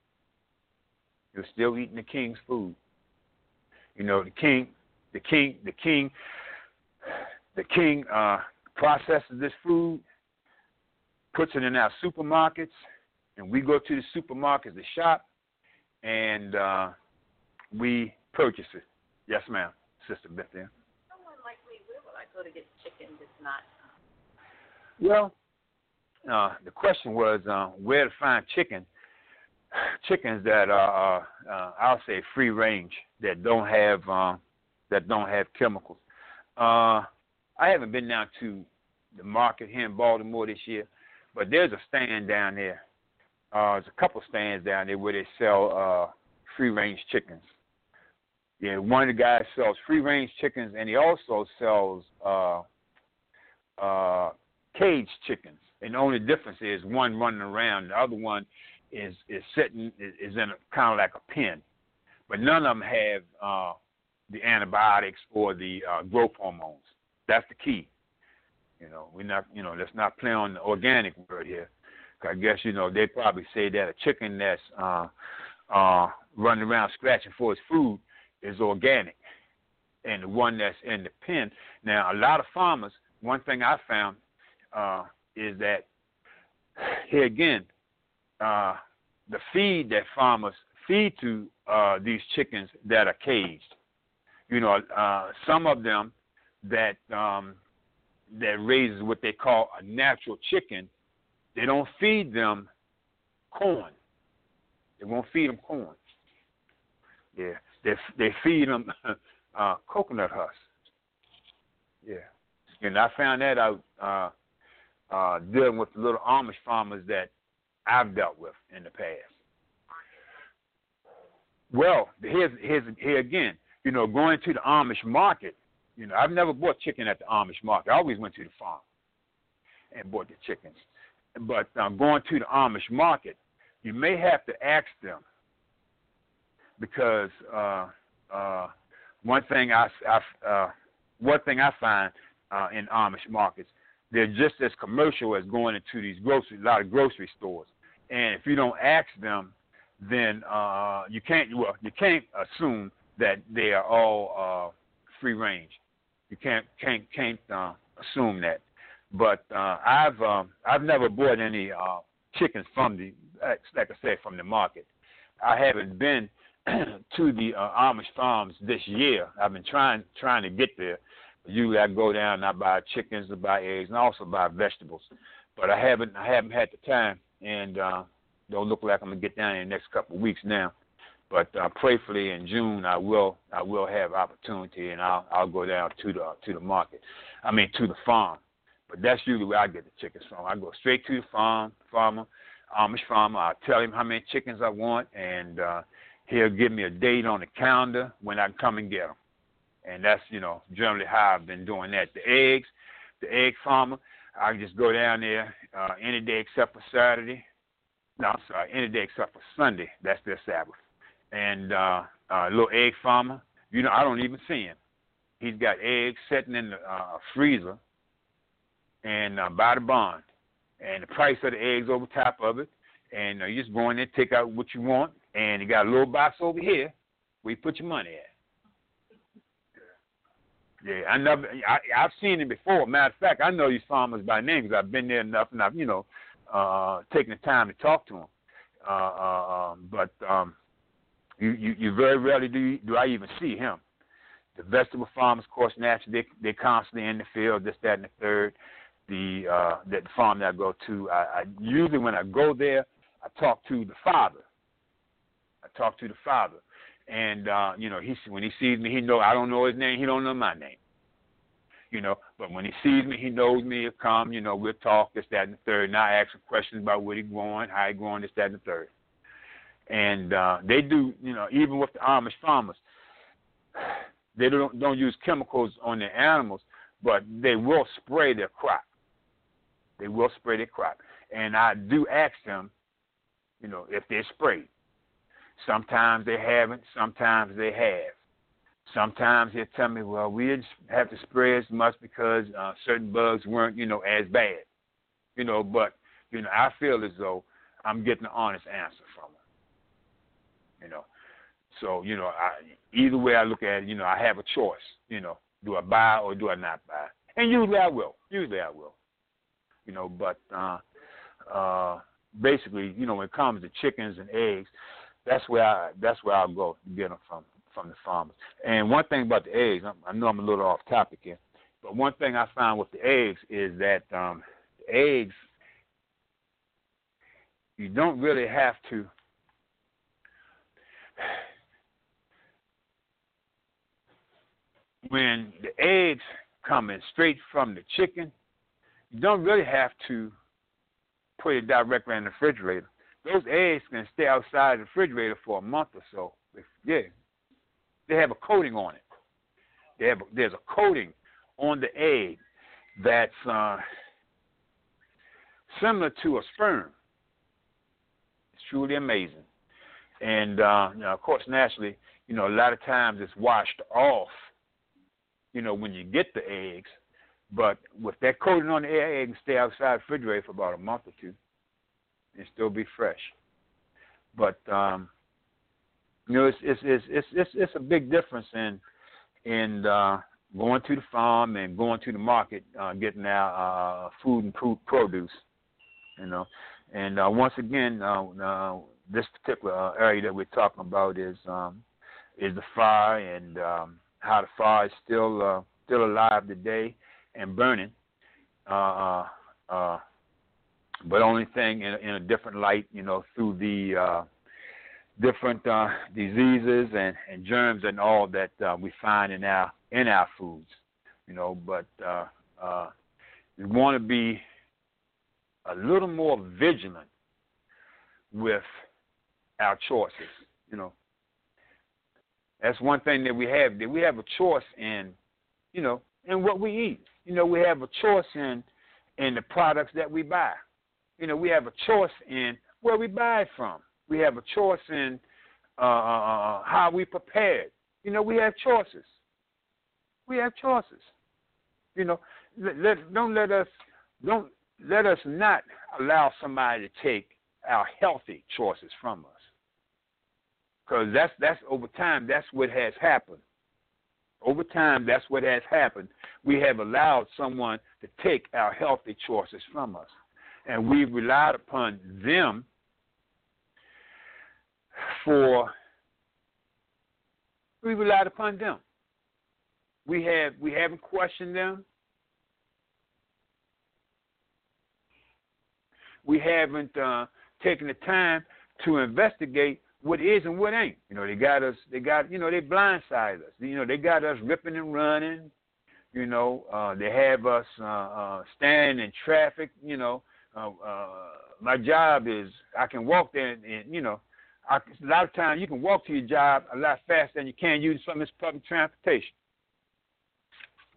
We're still eating the king's food. You know, the king, the king, the king. The king uh, processes this food, puts it in our supermarkets, and we go to the supermarkets to shop, and uh, we purchase it. Yes, ma'am, Sister Bethany. Someone like me, where will I go to get chicken that's not? Well, uh, the question was uh, where to find chicken, chickens that are, uh, I'll say, free range, that don't have uh, that don't have chemicals. Uh, I haven't been down to the market here in Baltimore this year, but there's a stand down there. Uh, there's a couple stands down there where they sell uh, free-range chickens. Yeah, one of the guys sells free-range chickens, and he also sells uh, uh, caged chickens. And the only difference is one running around, the other one is is sitting is in kind of like a pen. But none of them have uh, the antibiotics or the uh, growth hormones. That's the key. You know, we're not, you know, let's not play on the organic word here. I guess, you know, they probably say that a chicken that's uh, uh, running around scratching for its food is organic. And the one that's in the pen. Now, a lot of farmers, one thing I found uh, is that, here again, uh, the feed that farmers feed to uh, these chickens that are caged, you know, uh, some of them that um, that raises what they call a natural chicken, they don't feed them corn. They won't feed them corn. Yeah, they they feed them uh, coconut husks. Yeah, and I found that out uh, uh, dealing with the little Amish farmers that I've dealt with in the past. Well, here's here's here again. You know, going to the Amish market. You know, I've never bought chicken at the Amish market. I always went to the farm and bought the chickens. But um, going to the Amish market, you may have to ask them because uh, uh, one thing I, I uh, one thing I find uh, in Amish markets, they're just as commercial as going into these grocery, a lot of grocery stores. And if you don't ask them, then uh, you can't well you can't assume that they are all uh, free range. You can't can't can't uh, assume that. But uh, I've um, I've never bought any uh, chickens from the like I said from the market. I haven't been to the uh, Amish farms this year. I've been trying trying to get there. Usually I go down and I buy chickens, I buy eggs, and I also buy vegetables. But I haven't I haven't had the time, and uh, don't look like I'm gonna get down in the next couple of weeks now. But uh, prayerfully in June I will I will have opportunity, and I'll I'll go down to the to the market. I mean to the farm. But that's usually where I get the chickens from. I go straight to the farm farmer, Amish farmer. I tell him how many chickens I want, and uh, he'll give me a date on the calendar when I can come and get them. And that's, you know, generally how I've been doing that. The eggs, the egg farmer, I can just go down there uh, any day except for Saturday. No, I'm sorry, any day except for Sunday. That's their Sabbath. And uh, uh, little egg farmer, you know, I don't even see him. He's got eggs sitting in the uh, freezer and uh, by the barn. And the price of the eggs over top of it. And uh, you just go in there, take out what you want. And you got a little box over here where you put your money at. Yeah, I never. I, I've seen it before. Matter of fact, I know these farmers by name because I've been there enough, and I've, you know, uh, taken the time to talk to them. Uh, uh, um, but um, you, you, you very rarely do do I even see him. The vegetable farmers, of course, naturally they they constantly in the field, this, that, and the third. The uh, that the farm that I go to, I, I usually when I go there, I talk to the father. I talk to the father. And, uh, you know, he when he sees me, he know I don't know his name. He don't know my name. You know, but when he sees me, he knows me. He'll come, you know, we'll talk, this, that, and the third. And I ask him questions about where he's going, how he's going, this, that, and the third. And uh, they do, you know, even with the Amish farmers, they don't, don't use chemicals on their animals, but they will spray their crop. They will spray their crop. And I do ask them, you know, if they're sprayed. Sometimes they haven't. Sometimes they have. Sometimes they'll tell me, well, we didn't have to spray as much because uh, certain bugs weren't, you know, as bad. You know, but, you know, I feel as though I'm getting an honest answer from them. You know. So, you know, I, either way I look at it, you know, I have a choice. You know, do I buy or do I not buy? And usually I will. Usually I will. You know, but uh, uh, basically, you know, when it comes to chickens and eggs, That's where I that's where I'll go to get them from from the farmers. And one thing about the eggs, I know I'm a little off topic here, but one thing I found with the eggs is that um, the eggs, you don't really have to. When the eggs coming straight from the chicken, you don't really have to put it directly in the refrigerator. Those eggs can stay outside the refrigerator for a month or so. Yeah, they have a coating on it. They have a, there's a coating on the egg that's uh, similar to a sperm. It's truly amazing. And uh, you know, of course, naturally, you know, a lot of times it's washed off. You know, when you get the eggs, but with that coating on the egg, it can stay outside the refrigerator for about a month or two. And still be fresh, but um, you know it's it's, it's it's it's it's a big difference in in uh, going to the farm and going to the market, uh, getting our uh, food and food produce, you know. And uh, once again, uh, uh, this particular uh, area that we're talking about is um, is the fire and um, how the fire is still uh, still alive today and burning. Uh, uh, But only thing in, in a different light, you know, through the uh, different uh, diseases and, and germs and all that uh, we find in our in our foods, you know. But uh, uh, we want to be a little more vigilant with our choices, you know. That's one thing that we have. That we have a choice in, you know, in what we eat. You know, we have a choice in in the products that we buy. You know, we have a choice in where we buy it from. We have a choice in uh, how we prepare it. You know, we have choices. We have choices. You know, let, let, don't let us don't let us not allow somebody to take our healthy choices from us. Because that's that's over time. That's what has happened. Over time, that's what has happened. We have allowed someone to take our healthy choices from us. And we've relied upon them for, we relied upon them. We have, we haven't questioned them. We haven't uh, taken the time to investigate what is and what ain't. You know, they got us, they got, you know, they blindsided us. You know, they got us ripping and running. You know, uh, they have us uh, uh, standing in traffic, you know. Uh, uh, my job is I can walk there and, and you know, I, a lot of times you can walk to your job a lot faster than you can using some of this public transportation.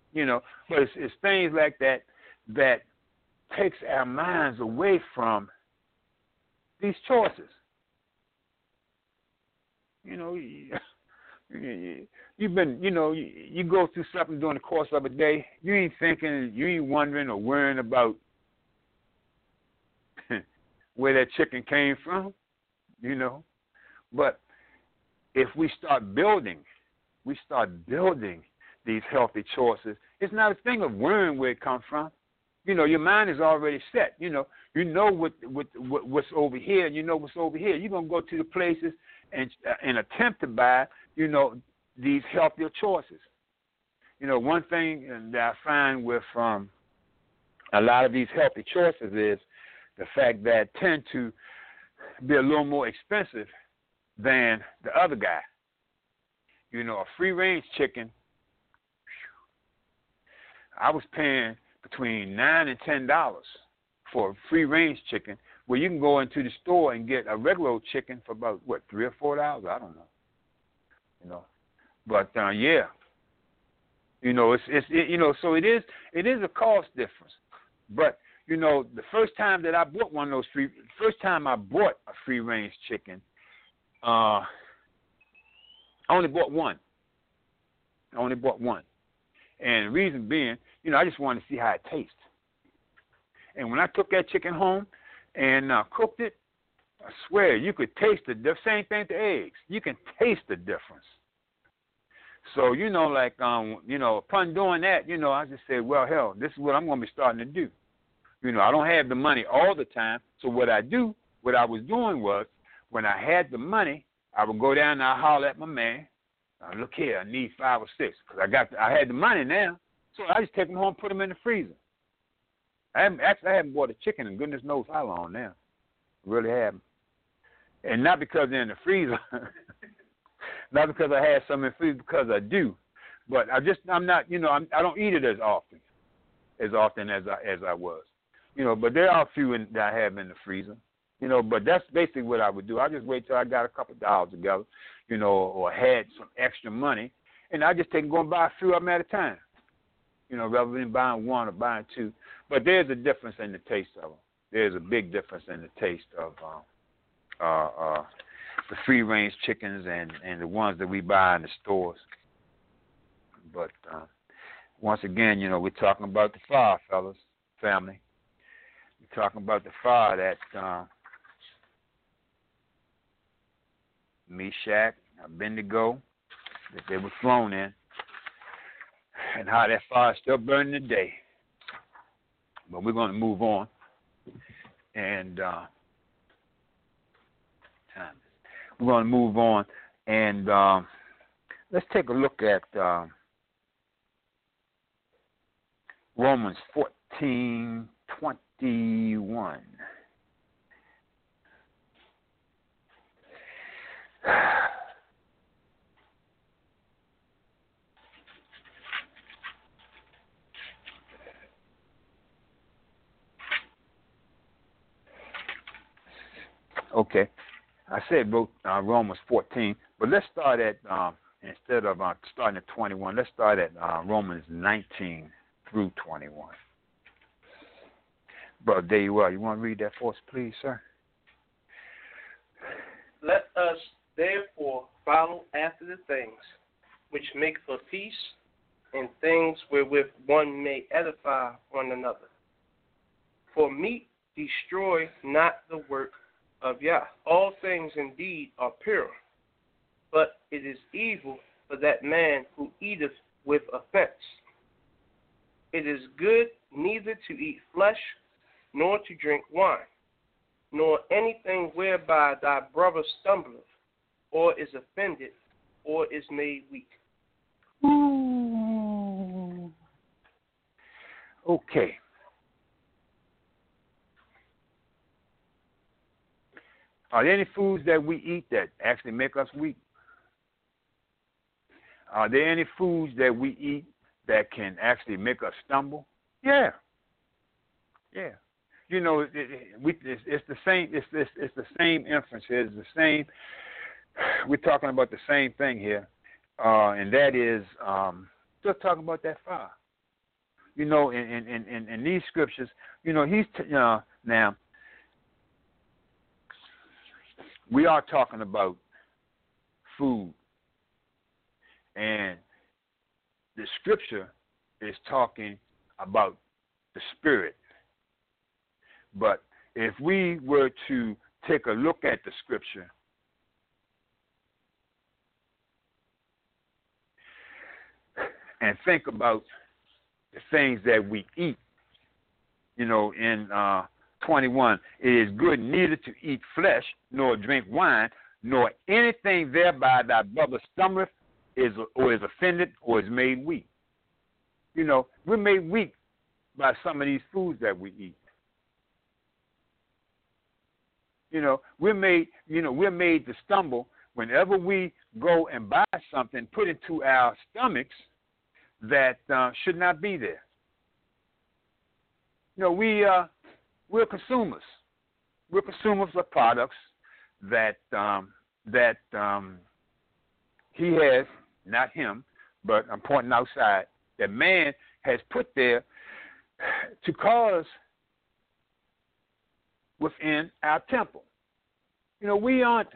you know. But it's, it's things like that that takes our minds away from these choices. You know, you, you've been, you know, you, you go through something during the course of a day. You ain't thinking, you ain't wondering or worrying about where that chicken came from, you know. But if we start building, we start building these healthy choices, it's not a thing of worrying where it comes from. You know, your mind is already set. You know, you know what, what, what what's over here, and you know what's over here. You're gonna go to the places and and attempt to buy, you know, these healthier choices. You know, one thing that I find with um, a lot of these healthy choices is the fact that tend to be a little more expensive than the other guy. You know, a free-range chicken, I was paying between nine and ten dollars for a free-range chicken, where you can go into the store and get a regular chicken for about what three or four dollars. I don't know. You know, but uh, yeah, you know, it's it's it, you know, so it is it is a cost difference. But you know, the first time that I bought one of those free, first time I bought a free-range chicken, uh, I only bought one. I only bought one. And the reason being, you know, I just wanted to see how it tastes. And when I took that chicken home and uh, cooked it, I swear you could taste the difference. Same thing to eggs. You can taste the difference. So, you know, like, um, you know, upon doing that, you know, I just said, well, hell, this is what I'm going to be starting to do. You know, I don't have the money all the time. So what I do, what I was doing was, when I had the money, I would go down and I'd holler at my man. Uh, look here, I need five or six because I got the, I had the money now, so I just take them home, put them in the freezer. I haven't actually I haven't bought a chicken in goodness knows how long now, really haven't, and not because they're in the freezer, not because I had some in the freezer, because I do, but I just I'm not you know I'm, I don't eat it as often, as often as I as I was, you know. But there are a few in, that I have in the freezer. You know, but that's basically what I would do. I just wait till I got a couple of dollars together, you know, or had some extra money, and I just take and go and buy a few of them at a time, you know, rather than buying one or buying two. But there's a difference in the taste of them. There's a big difference in the taste of uh, uh, uh, the free-range chickens and, and the ones that we buy in the stores. But uh, once again, you know, we're talking about the fire, fellas, family. We're talking about the fire that uh, Meshach, Abednego, that they were thrown in, and how that fire is still burning today. But we're going to move on, and uh, we're going to move on, and uh, let's take a look at uh, Romans fourteen twenty-one. Okay, I said uh, Romans fourteen, but let's start at, um, instead of uh, starting at twenty-one, let's start at uh, Romans nineteen through twenty-one. Brother, there you are. You want to read that for us, please, sir? Let us therefore follow after the things which make for peace, and things wherewith one may edify one another. For meat destroy not the work of Yah. All things indeed are pure, but it is evil for that man who eateth with offense. It is good neither to eat flesh, nor to drink wine, nor anything whereby thy brother stumbleth, or is offended, or is made weak. Ooh. Okay. Are there any foods that we eat that actually make us weak? Are there any foods that we eat that can actually make us stumble? Yeah. Yeah. You know, it, it, we, it's, it's the same. It's, it's it's the same inference here. It's the same. We're talking about the same thing here, uh, and that is um, still talking about that fire. You know, in in in, in these scriptures, you know, he's t- uh, now we are talking about food, and the scripture is talking about the spirit. But if we were to take a look at the scripture, and think about the things that we eat, you know, in uh, twenty-one, it is good neither to eat flesh, nor drink wine, nor anything thereby thy brother stumbleth, is or is offended, or is made weak. You know, we're made weak by some of these foods that we eat. You know, we're made, you know, we're made to stumble whenever we go and buy something, put into our stomachs that uh, should not be there. You know, we uh, we're consumers. We're consumers of products that um, that um, he has, not him, but I'm pointing outside, that man has put there to cause within our temple. You know, we aren't.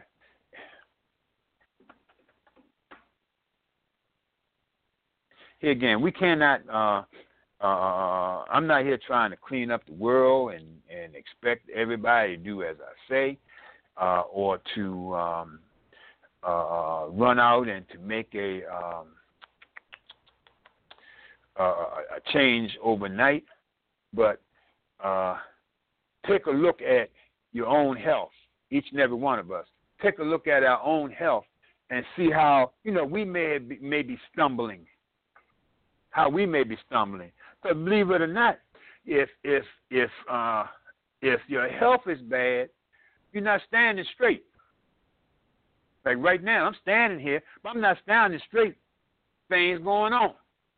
Here again, we cannot. Uh, uh, I'm not here trying to clean up the world and, and expect everybody to do as I say, uh, or to um, uh, run out and to make a um, uh, a change overnight. But uh, take a look at your own health, each and every one of us. Take a look at our own health and see how, you know, we may be, may be stumbling. How we may be stumbling. But believe it or not, if if if uh, if your health is bad, you're not standing straight. Like right now, I'm standing here, but I'm not standing straight. Things going on.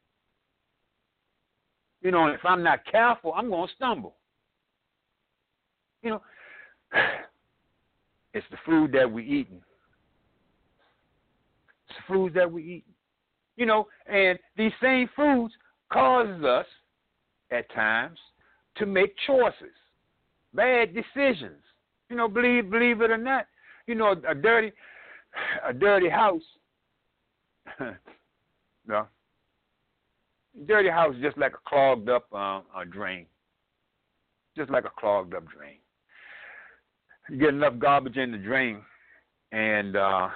You know, if I'm not careful, I'm going to stumble. You know, it's the food that we eating. It's the food that we eating. You know, and these same foods causes us at times to make choices, bad decisions. You know, believe believe it or not, you know, a dirty a dirty house. no, dirty house is just like a clogged up uh, a drain, just like a clogged up drain. You get enough garbage in the drain, and uh,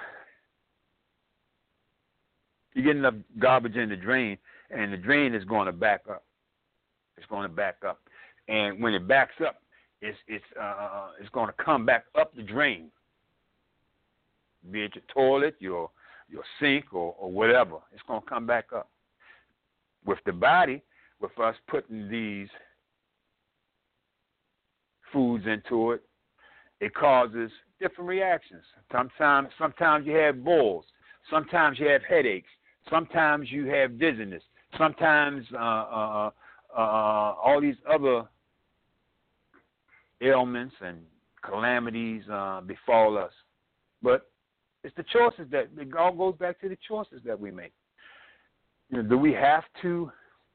you get enough garbage in the drain, and the drain is going to back up. It's going to back up, and when it backs up, it's it's uh, it's going to come back up the drain. Be it your toilet, your your sink, or, or whatever, it's going to come back up. With the body, with us putting these foods into it, it causes different reactions. Sometimes, sometimes you have boils. Sometimes you have headaches. Sometimes you have dizziness. Sometimes uh, uh, uh, all these other ailments and calamities uh, befall us. But it's the choices that, it all goes back to the choices that we make. You know, do we have to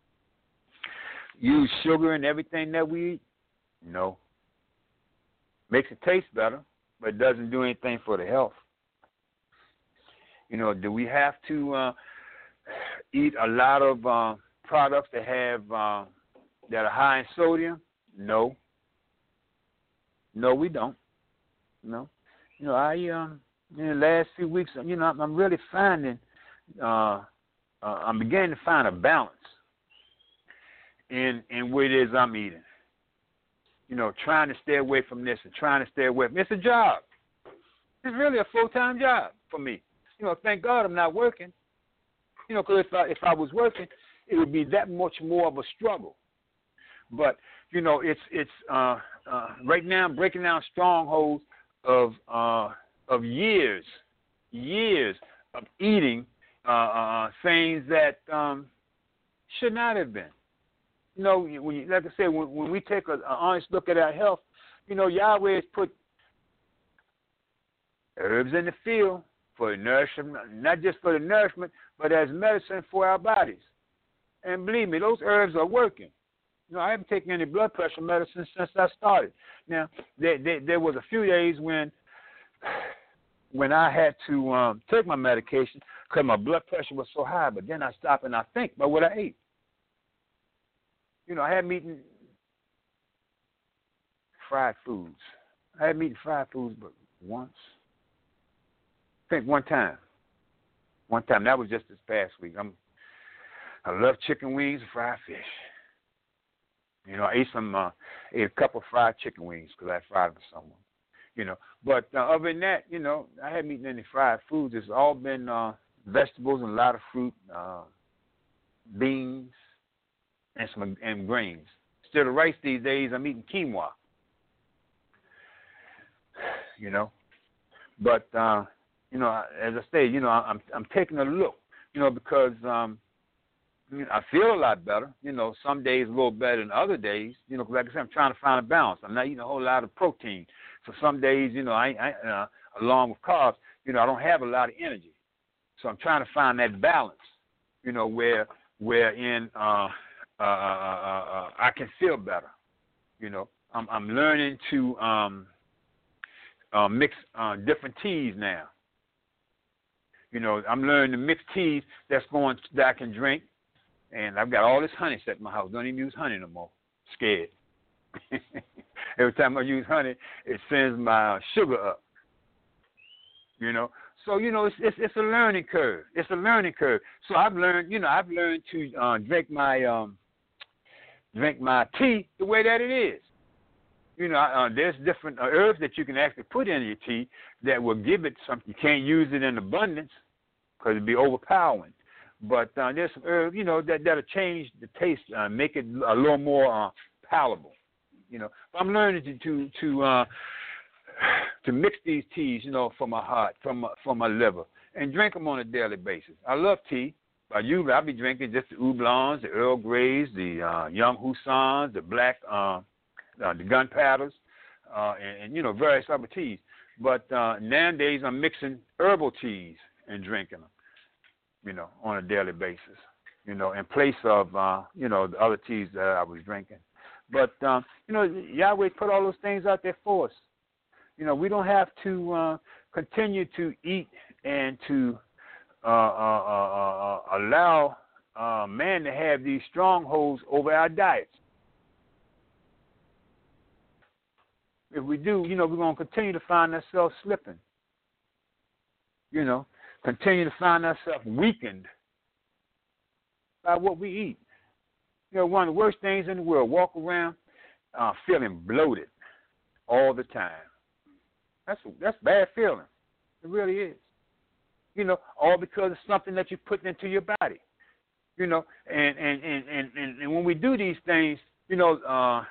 use sugar in everything that we eat? No. Makes it taste better, but it doesn't do anything for the health. You know, do we have to uh, eat a lot of uh, products that have uh, that are high in sodium? No. No, we don't. No. You know, I um in the last few weeks, you know, I'm really finding, uh, uh, I'm beginning to find a balance in in what it is I'm eating. You know, trying to stay away from this and trying to stay away from it's a job. It's really a full-time job for me. You know, thank God I'm not working. You know, because if I, if I was working, it would be that much more of a struggle. But, you know, it's it's uh, uh, right now I'm breaking down strongholds of uh, of years, years of eating uh, uh, things that um, should not have been. You know, when you, like I said, when, when we take an honest look at our health, you know, Yahweh has put herbs in the field for the nourishment, not just for the nourishment, but as medicine for our bodies. And believe me, those herbs are working. You know, I haven't taken any blood pressure medicine since I started. Now, there, there, there was a few days when when I had to um, take my medication because my blood pressure was so high, but then I stopped and I think about what I ate. You know, I had eaten fried foods. I had eaten fried foods, but once. I think one time. One time. That was just this past week. I'm, I love chicken wings and fried fish. You know, I ate some, uh, ate a couple of fried chicken wings because I fried them for someone. You know, but uh, other than that, you know, I haven't eaten any fried foods. It's all been uh, vegetables and a lot of fruit, uh, beans, and some and grains. Instead of rice these days, I'm eating quinoa. You know, but uh, you know, as I say, you know, I'm I'm taking a look. You know, because um, I feel a lot better. You know, some days a little better than other days. You know, 'cause like I said, I'm trying to find a balance. I'm not eating a whole lot of protein. So some days, you know, I, I uh, along with carbs, you know, I don't have a lot of energy. So I'm trying to find that balance. You know, where wherein uh, uh, uh, uh, I can feel better. You know, I'm I'm learning to um, uh, mix uh, different teas now. You know, I'm learning to mix teas that's going that I can drink. And I've got all this honey set in my house. Don't even use honey no more. Scared. Every time I use honey, it sends my sugar up. You know, so you know it's it's, it's a learning curve. It's a learning curve. So I've learned, you know, I've learned to uh, drink my um, drink my tea the way that it is. You know, uh, there's different uh, herbs that you can actually put in your tea that will give it something. You can't use it in abundance because it'd be overpowering. But uh, there's some herbs, you know, that that'll change the taste, uh, make it a little more uh, palatable. You know, I'm learning to to to, uh, to mix these teas, you know, for my heart, for my, for my liver, and drink them on a daily basis. I love tea. But usually I'll be drinking just the oolongs, the Earl Greys, the uh, young Husans, the black, uh, uh, the gunpowders, uh, and, and you know various other teas. But uh, nowadays I'm mixing herbal teas and drinking them. You know, on a daily basis, you know, in place of, uh, you know, the other teas that I was drinking. But, um, you know, Yahweh put all those things out there for us. You know, we don't have to uh, continue to eat and to uh, uh, uh, uh, allow uh, man to have these strongholds over our diets. If we do, you know, we're going to continue to find ourselves slipping. You know. Continue to find ourselves weakened by what we eat. You know, one of the worst things in the world, walk around uh, feeling bloated all the time. That's that's bad feeling. It really is. You know, all because of something that you put into your body. You know, and and, and, and, and, and when we do these things, you know, uh,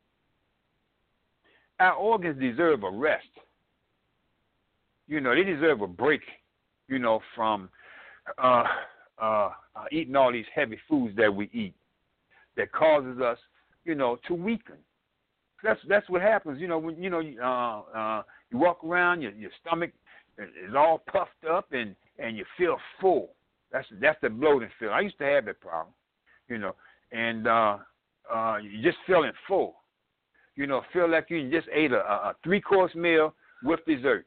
our organs deserve a rest. You know, they deserve a break. You know, from uh, uh, uh, eating all these heavy foods that we eat that causes us, you know, to weaken. That's that's what happens. You know, when you know uh, uh, you walk around, your your stomach is all puffed up and, and you feel full. That's that's the bloating feeling. I used to have that problem, you know, and uh, uh, you just feeling full. You know, feel like you just ate a, a three course meal with dessert.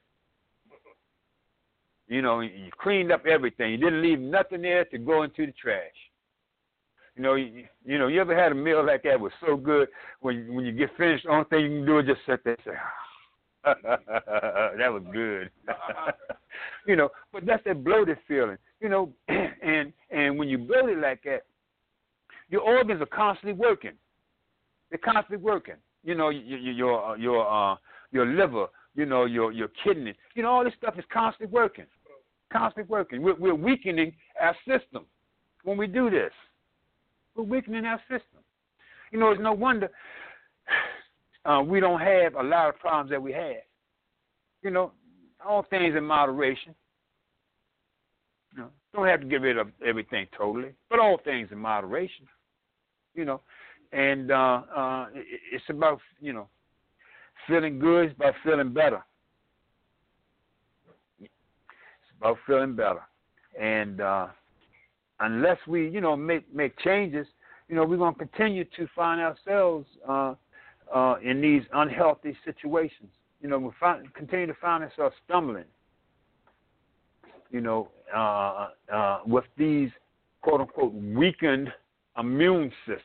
You know, you cleaned up everything. You didn't leave nothing there to go into the trash. You know, you, you know, you ever had a meal like that was so good when when you get finished, the only thing you can do is just sit there and say, ah, that was good. You know, but that's that bloated feeling. You know, and and when you bloated like that, your organs are constantly working. They're constantly working. You know, your your your uh, your liver. You know, your your kidneys. You know, all this stuff is constantly working. Constantly working. We're, we're weakening our system when we do this. We're weakening our system. You know, it's no wonder uh, we don't have a lot of problems that we have. You know, all things in moderation. You know, don't have to get rid of everything totally, but all things in moderation. You know, and uh, uh, it, it's about, you know, feeling good. It's about feeling better. About feeling better. And, uh, unless we, you know, make make changes, you know, we're going to continue to find ourselves uh, uh, in these unhealthy situations. You know, we find, continue to find ourselves stumbling, you know, uh, uh, with these quote-unquote weakened immune systems.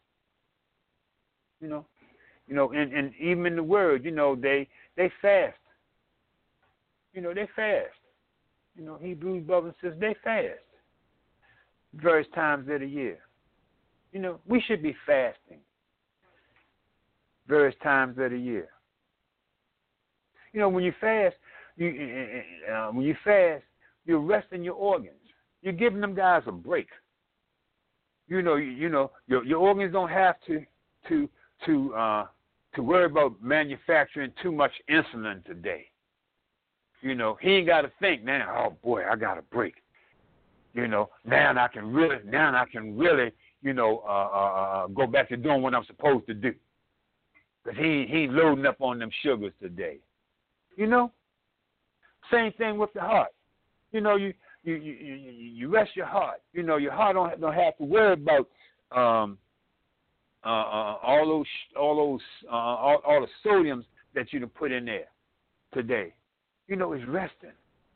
You know, you know, and, and even in the Word, you know, they they fast. You know, they fast. You know, Hebrews brothers and sisters, they fast various times of the year. You know, we should be fasting various times of the year. You know, when you fast, you uh, when you fast, you're resting your organs. You're giving them guys a break. You know, you, you know, your your organs don't have to to to uh, to worry about manufacturing too much insulin today. You know, he ain't got to think now. Oh boy, I got a break. You know, now I can really, now I can really, you know, uh, uh, go back to doing what I'm supposed to do. Cause he he ain't loading up on them sugars today. You know, same thing with the heart. You know, you you you you, you rest your heart. You know, your heart don't don't have to worry about um uh, uh all those all those uh, all, all the sodiums that you can put in there today. You know, it's resting.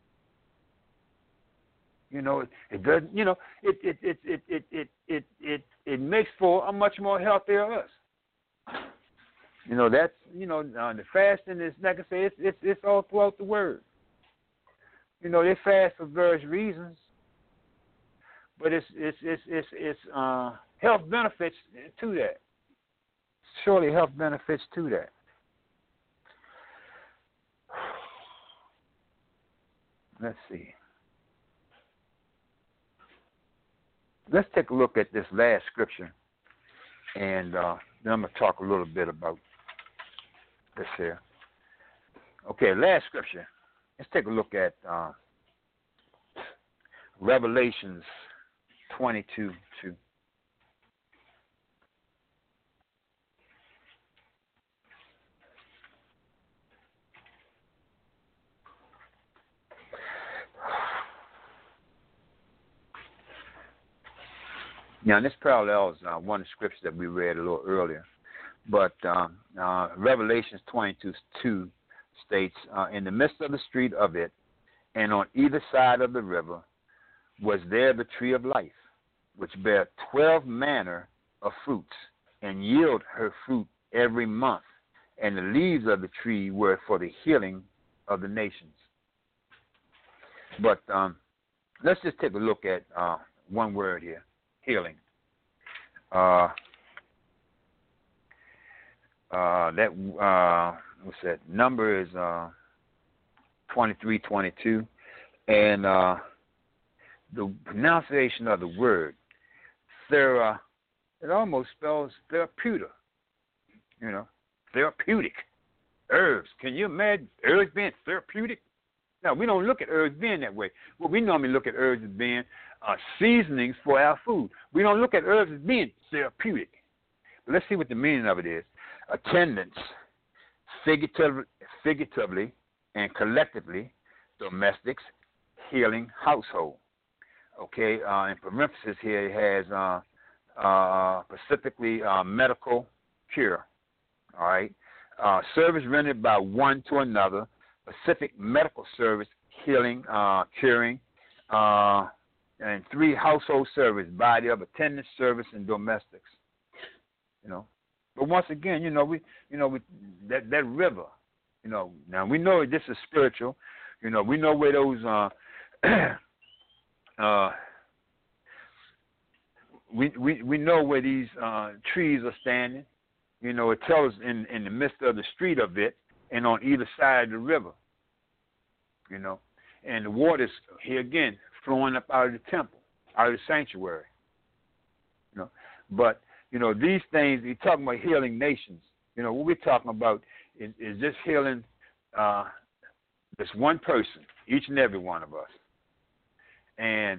You know, it, it doesn't. You know, it it it it it it it it, it makes for a much more healthier us. You know, that's you know uh, the fasting is like I say, it's it's it's all throughout the Word. You know, they fast for various reasons, but it's it's it's it's it's uh, health benefits to that. Surely, health benefits to that. Let's see. Let's take a look at this last scripture, and uh, then I'm going to talk a little bit about this here. Okay, last scripture. Let's take a look at uh, Revelations twenty-two two. Now, this parallels uh, one of the scriptures that we read a little earlier. But um, uh, Revelations twenty-two two states, uh, in the midst of the street of it, and on either side of the river, was there the tree of life, which bare twelve manner of fruits, and yield her fruit every month. And the leaves of the tree were for the healing of the nations. But um, let's just take a look at uh, one word here. Healing. Uh, uh, that uh, what's that number is uh, twenty-three twenty-two, and uh, the pronunciation of the word thera, it almost spells therapeutic. You know, therapeutic herbs. Can you imagine herbs being therapeutic? Now, we don't look at herbs being that way. Well, we normally look at herbs as being uh, seasonings for our food. We don't look at herbs as being therapeutic. But let's see what the meaning of it is. Attendance, figuratively, figuratively and collectively, domestics, healing, household. Okay, uh, in parentheses here it has uh, uh, specifically uh, medical cure. All right, uh, service rendered by one to another. Pacific medical service, healing, uh, curing, uh, and three household service, body of attendance service and domestics. You know, but once again, you know, we, you know, we that that river, you know, now we know this is spiritual. You know, we know where those uh, uh, we we we know where these uh, trees are standing. You know, it tells us in in the midst of the street of it. And on either side of the river, you know, and the water's here again flowing up out of the temple, out of the sanctuary, you know. But you know, these things you're talking about healing nations. You know, what we're talking about is, is just healing uh, this one person, each and every one of us. And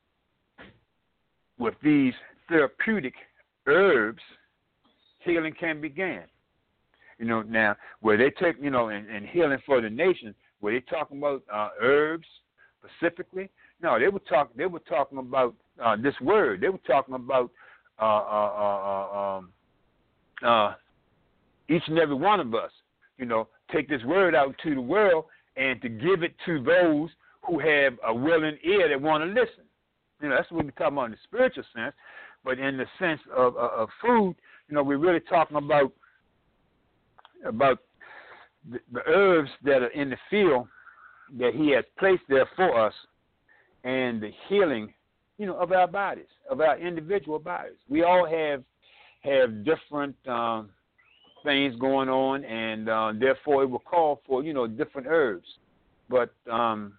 with these therapeutic herbs, healing can begin. You know, now, where they take, you know, and, and healing for the nation, where they talking about uh, herbs specifically, no, they were talking, they were talking about uh, this word. They were talking about uh, uh, uh, um, uh, each and every one of us, you know, take this word out to the world and to give it to those who have a willing ear that want to listen. You know, that's what we're talking about in the spiritual sense. But in the sense of, of, of food, you know, we're really talking about about the, the herbs that are in the field that he has placed there for us, and the healing, you know, of our bodies, of our individual bodies. We all have have different um, things going on, and uh, therefore it will call for, you know, different herbs. But um,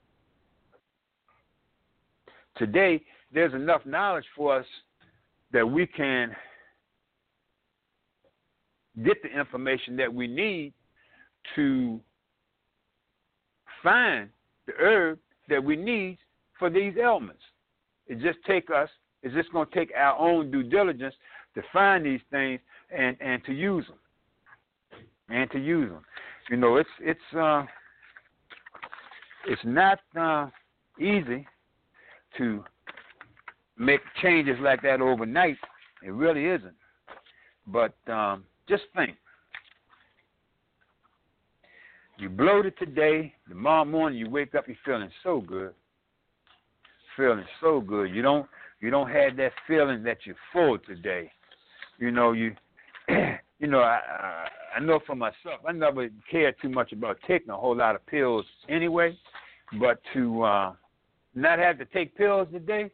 today, there's enough knowledge for us that we can get the information that we need to find the herb that we need for these ailments. It just take us, it's just going to take our own due diligence to find these things and, and to use them. And to use them. You know, it's it's uh, it's not uh, easy to make changes like that overnight. It really isn't. But um, just think. You bloated today, tomorrow morning you wake up, you're feeling so good. Feeling so good. You don't you don't have that feeling that you're full today. You know, you you know, I, I I know for myself, I never cared too much about taking a whole lot of pills anyway, but to uh, not have to take pills today,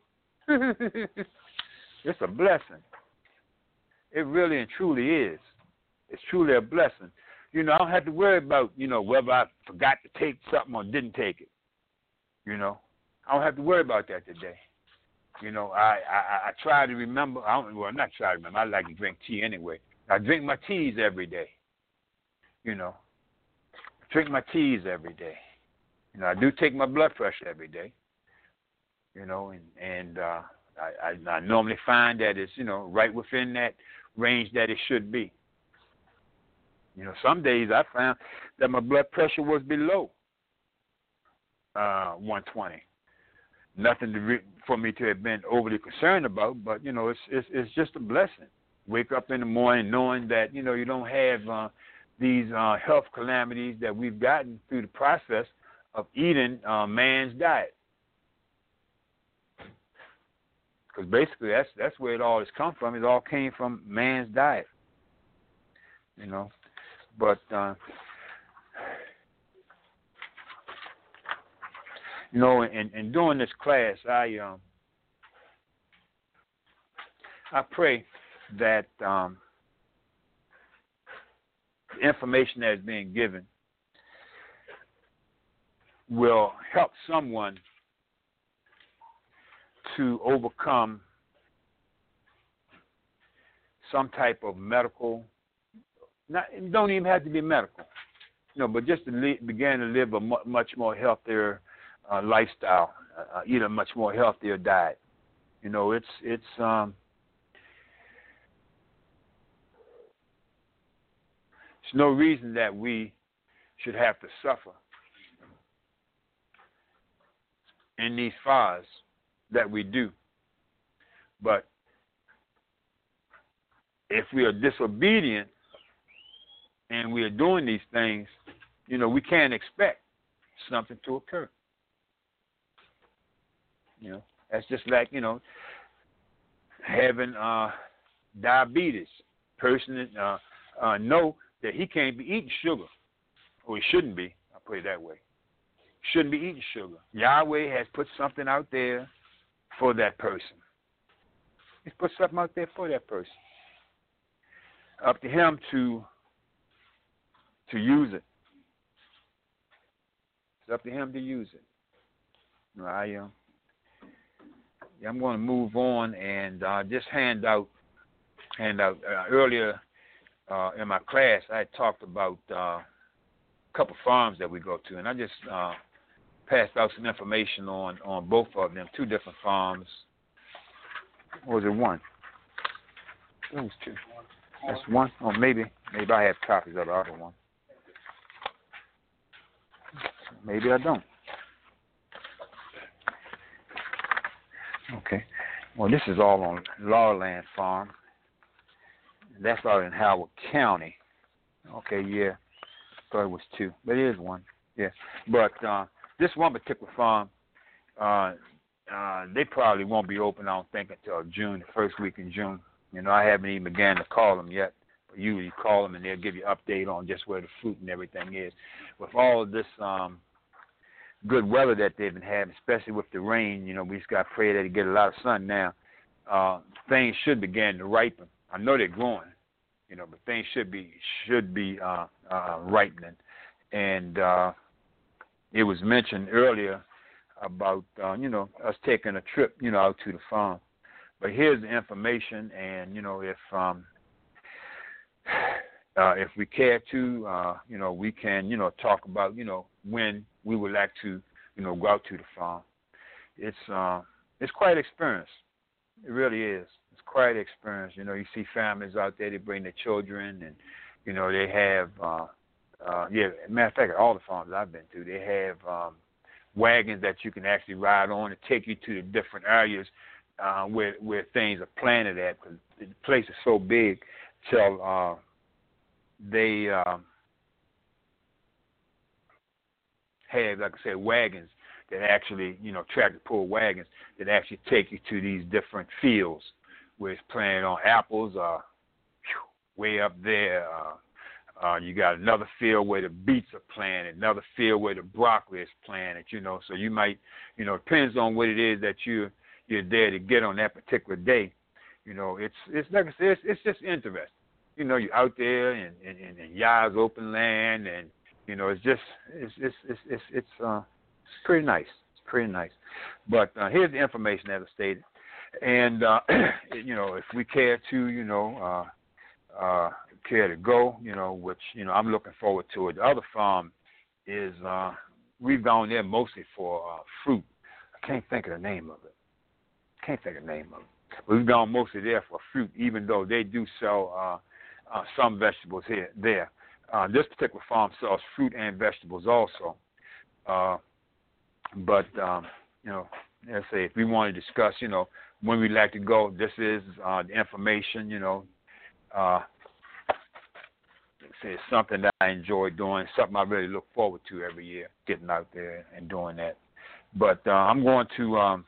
it's a blessing. It really and truly is. It's truly a blessing. You know, I don't have to worry about, you know, whether I forgot to take something or didn't take it. You know, I don't have to worry about that today. You know, I, I, I try to remember. I don't, well, I'm not trying to remember. I like to drink tea anyway. I drink my teas every day. You know, drink my teas every day. You know, I do take my blood pressure every day. You know, and and uh, I, I, I normally find that it's, you know, right within that range that it should be. You know, some days I found that my blood pressure was below uh, one twenty. Nothing to re- for me to have been overly concerned about, but, you know, it's, it's it's just a blessing. Wake up in the morning knowing that, you know, you don't have uh, these uh, health calamities that we've gotten through the process of eating uh, man's diet. Because basically that's that's where it all has come from. It all came from man's diet. You know, but uh, you know, in, in doing this class, I um, I pray that um, the information that is being given will help someone to overcome some type of medical, not, it don't even have to be medical, you know, but just to li- begin to live a mu- much more healthier uh, lifestyle, uh, eat a much more healthier diet. You know, it's it's um, there's no reason that we should have to suffer in these fires that we do. But if we are disobedient and we are doing these things, you know, we can't expect something to occur. You know, that's just like, you know, having uh, diabetes. Person uh, uh, know that he can't be eating sugar, or he shouldn't be. I'll put it that way. Shouldn't be eating sugar. Yahweh has put something out there for that person. He's put something out there for that person. Up to him to to use it. It's up to him to use it. You know, I um, I'm going to move on and uh, just hand out hand out uh, earlier uh, in my class. I had talked about uh, a couple farms that we go to, and I just uh, passed out some information on, on both of them, two different farms. Or was it one? It was two. That's one. Oh, maybe. Maybe I have copies of the other one. Maybe I don't. Okay. Well, this is all on Lawland Farm. That's out in Howard County. Okay, yeah. Thought it was two, but it is one. Yeah. But uh, this one particular farm, uh, uh, they probably won't be open, I don't think, until June, the first week in June. You know, I haven't even began to call them yet. But usually you call them and they'll give you an update on just where the fruit and everything is. With all of this um, good weather that they've been having, especially with the rain, you know, we just got to pray that they get a lot of sun now. Uh, things should begin to ripen. I know they're growing, you know, but things should be should be uh, uh, ripening. And uh, it was mentioned earlier about, uh, you know, us taking a trip, you know, out to the farm. But here's the information, and, you know, if um, uh, if we care to, uh, you know, we can, you know, talk about, you know, when we would like to, you know, go out to the farm. It's uh, it's quite an experience. It really is. It's quite an experience. You know, you see families out there, they bring their children, and, you know, they have, uh, uh, yeah, matter of fact, all the farms I've been to, they have um, wagons that you can actually ride on and take you to the different areas uh, where where things are planted at, because the place is so big till uh, they uh, have, like I said, wagons that actually, you know, tractor-pull wagons that actually take you to these different fields where it's planted on apples, uh, way up there. Uh, uh, you got another field where the beets are planted, another field where the broccoli is planted, you know. So you might, you know, it depends on what it is that you're, you're there to get on that particular day. You know, it's, it's like I said, it's, it's just interesting. You know, you're out there in, in, in, in Yah's open land, and, you know, it's just, it's, it's, it's, it's, it's, uh, it's pretty nice. It's pretty nice. But uh, here's the information as I stated. And, uh, you know, if we care to, you know, uh, uh, care to go, you know, which, you know, I'm looking forward to it. The other farm is, uh, we've gone there mostly for uh, fruit. I can't think of the name of it. Can't think of the name of it. But we've gone mostly there for fruit, even though they do sell uh, uh, some vegetables here there. Uh, this particular farm sells fruit and vegetables also. Uh, but, um, you know, let's say if we want to discuss, you know, when we'd like to go, this is uh, the information, you know. Uh, it's something that I enjoy doing, something I really look forward to every year, getting out there and doing that. But uh, I'm going to um,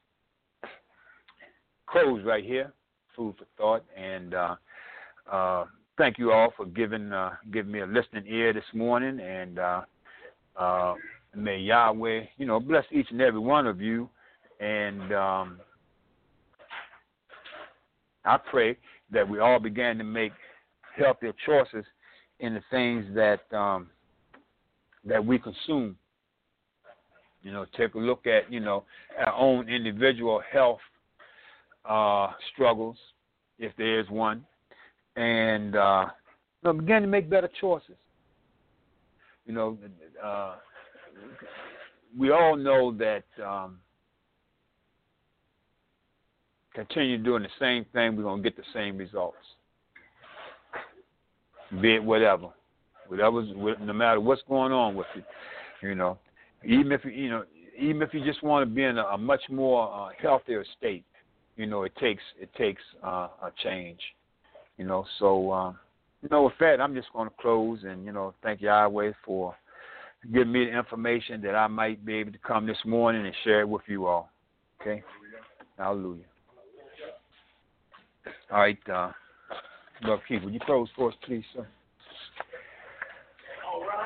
close right here, food for thought, and uh, uh, thank you all for giving uh, giving me a listening ear this morning, and uh, uh, may Yahweh, you know, bless each and every one of you, and um, I pray that we all begin to make healthier choices in the things that um, that we consume. You know, take a look at, you know, our own individual health uh, struggles, if there is one, and uh, you know, begin to make better choices. You know, uh, we all know that um, continue doing the same thing, we're going to get the same results. Be it whatever, whatever's, no matter what's going on with you, you know. Even if you, you know, even if you just want to be in a, a much more uh, healthier state, you know, it takes it takes uh, a change, you know. So, uh, you know, with that, I'm just going to close and, you know, thank Yahweh for giving me the information that I might be able to come this morning and share it with you all. Okay, hallelujah. All right, uh, Brother Keith, would you close for us, please, sir? All right.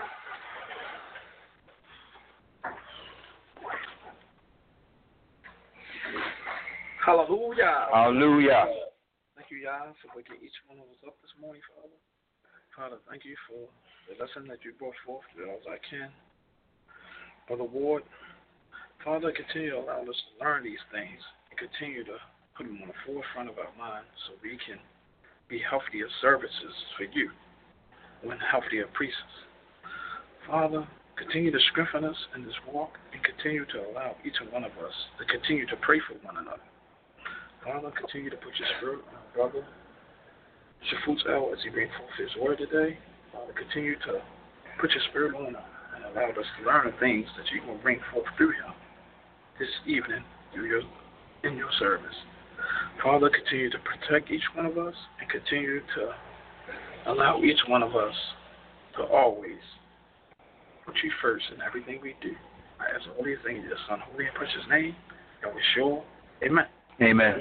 Hallelujah. Hallelujah. Thank you, Yah, for waking each one of us up this morning, Father. Father, thank you for the lesson that you brought forth as I can. Brother Ward, Father, continue to allow us to learn these things and continue to put them on the forefront of our mind so we can be healthier services for you and healthier priests. Father, continue to strengthen us in this walk and continue to allow each one of us to continue to pray for one another. Father, continue to put your spirit on our brother Shafut's El as he brings forth his word today. Father, continue to put your spirit on him and allow us to learn the things that you're going to bring forth through him this evening through your in your service. Father, continue to protect each one of us and continue to allow each one of us to always put you first in everything we do. I ask all these things in your Son, holy and precious name, and we're sure. Amen. Amen.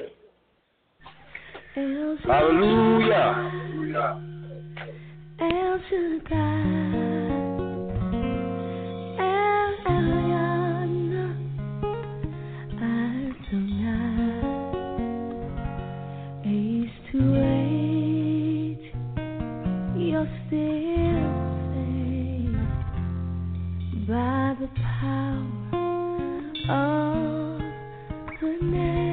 Hallelujah. Hallelujah. El Shaddai, El Elyon, Adonai, Ace to eight, you're still saved by the power of the name.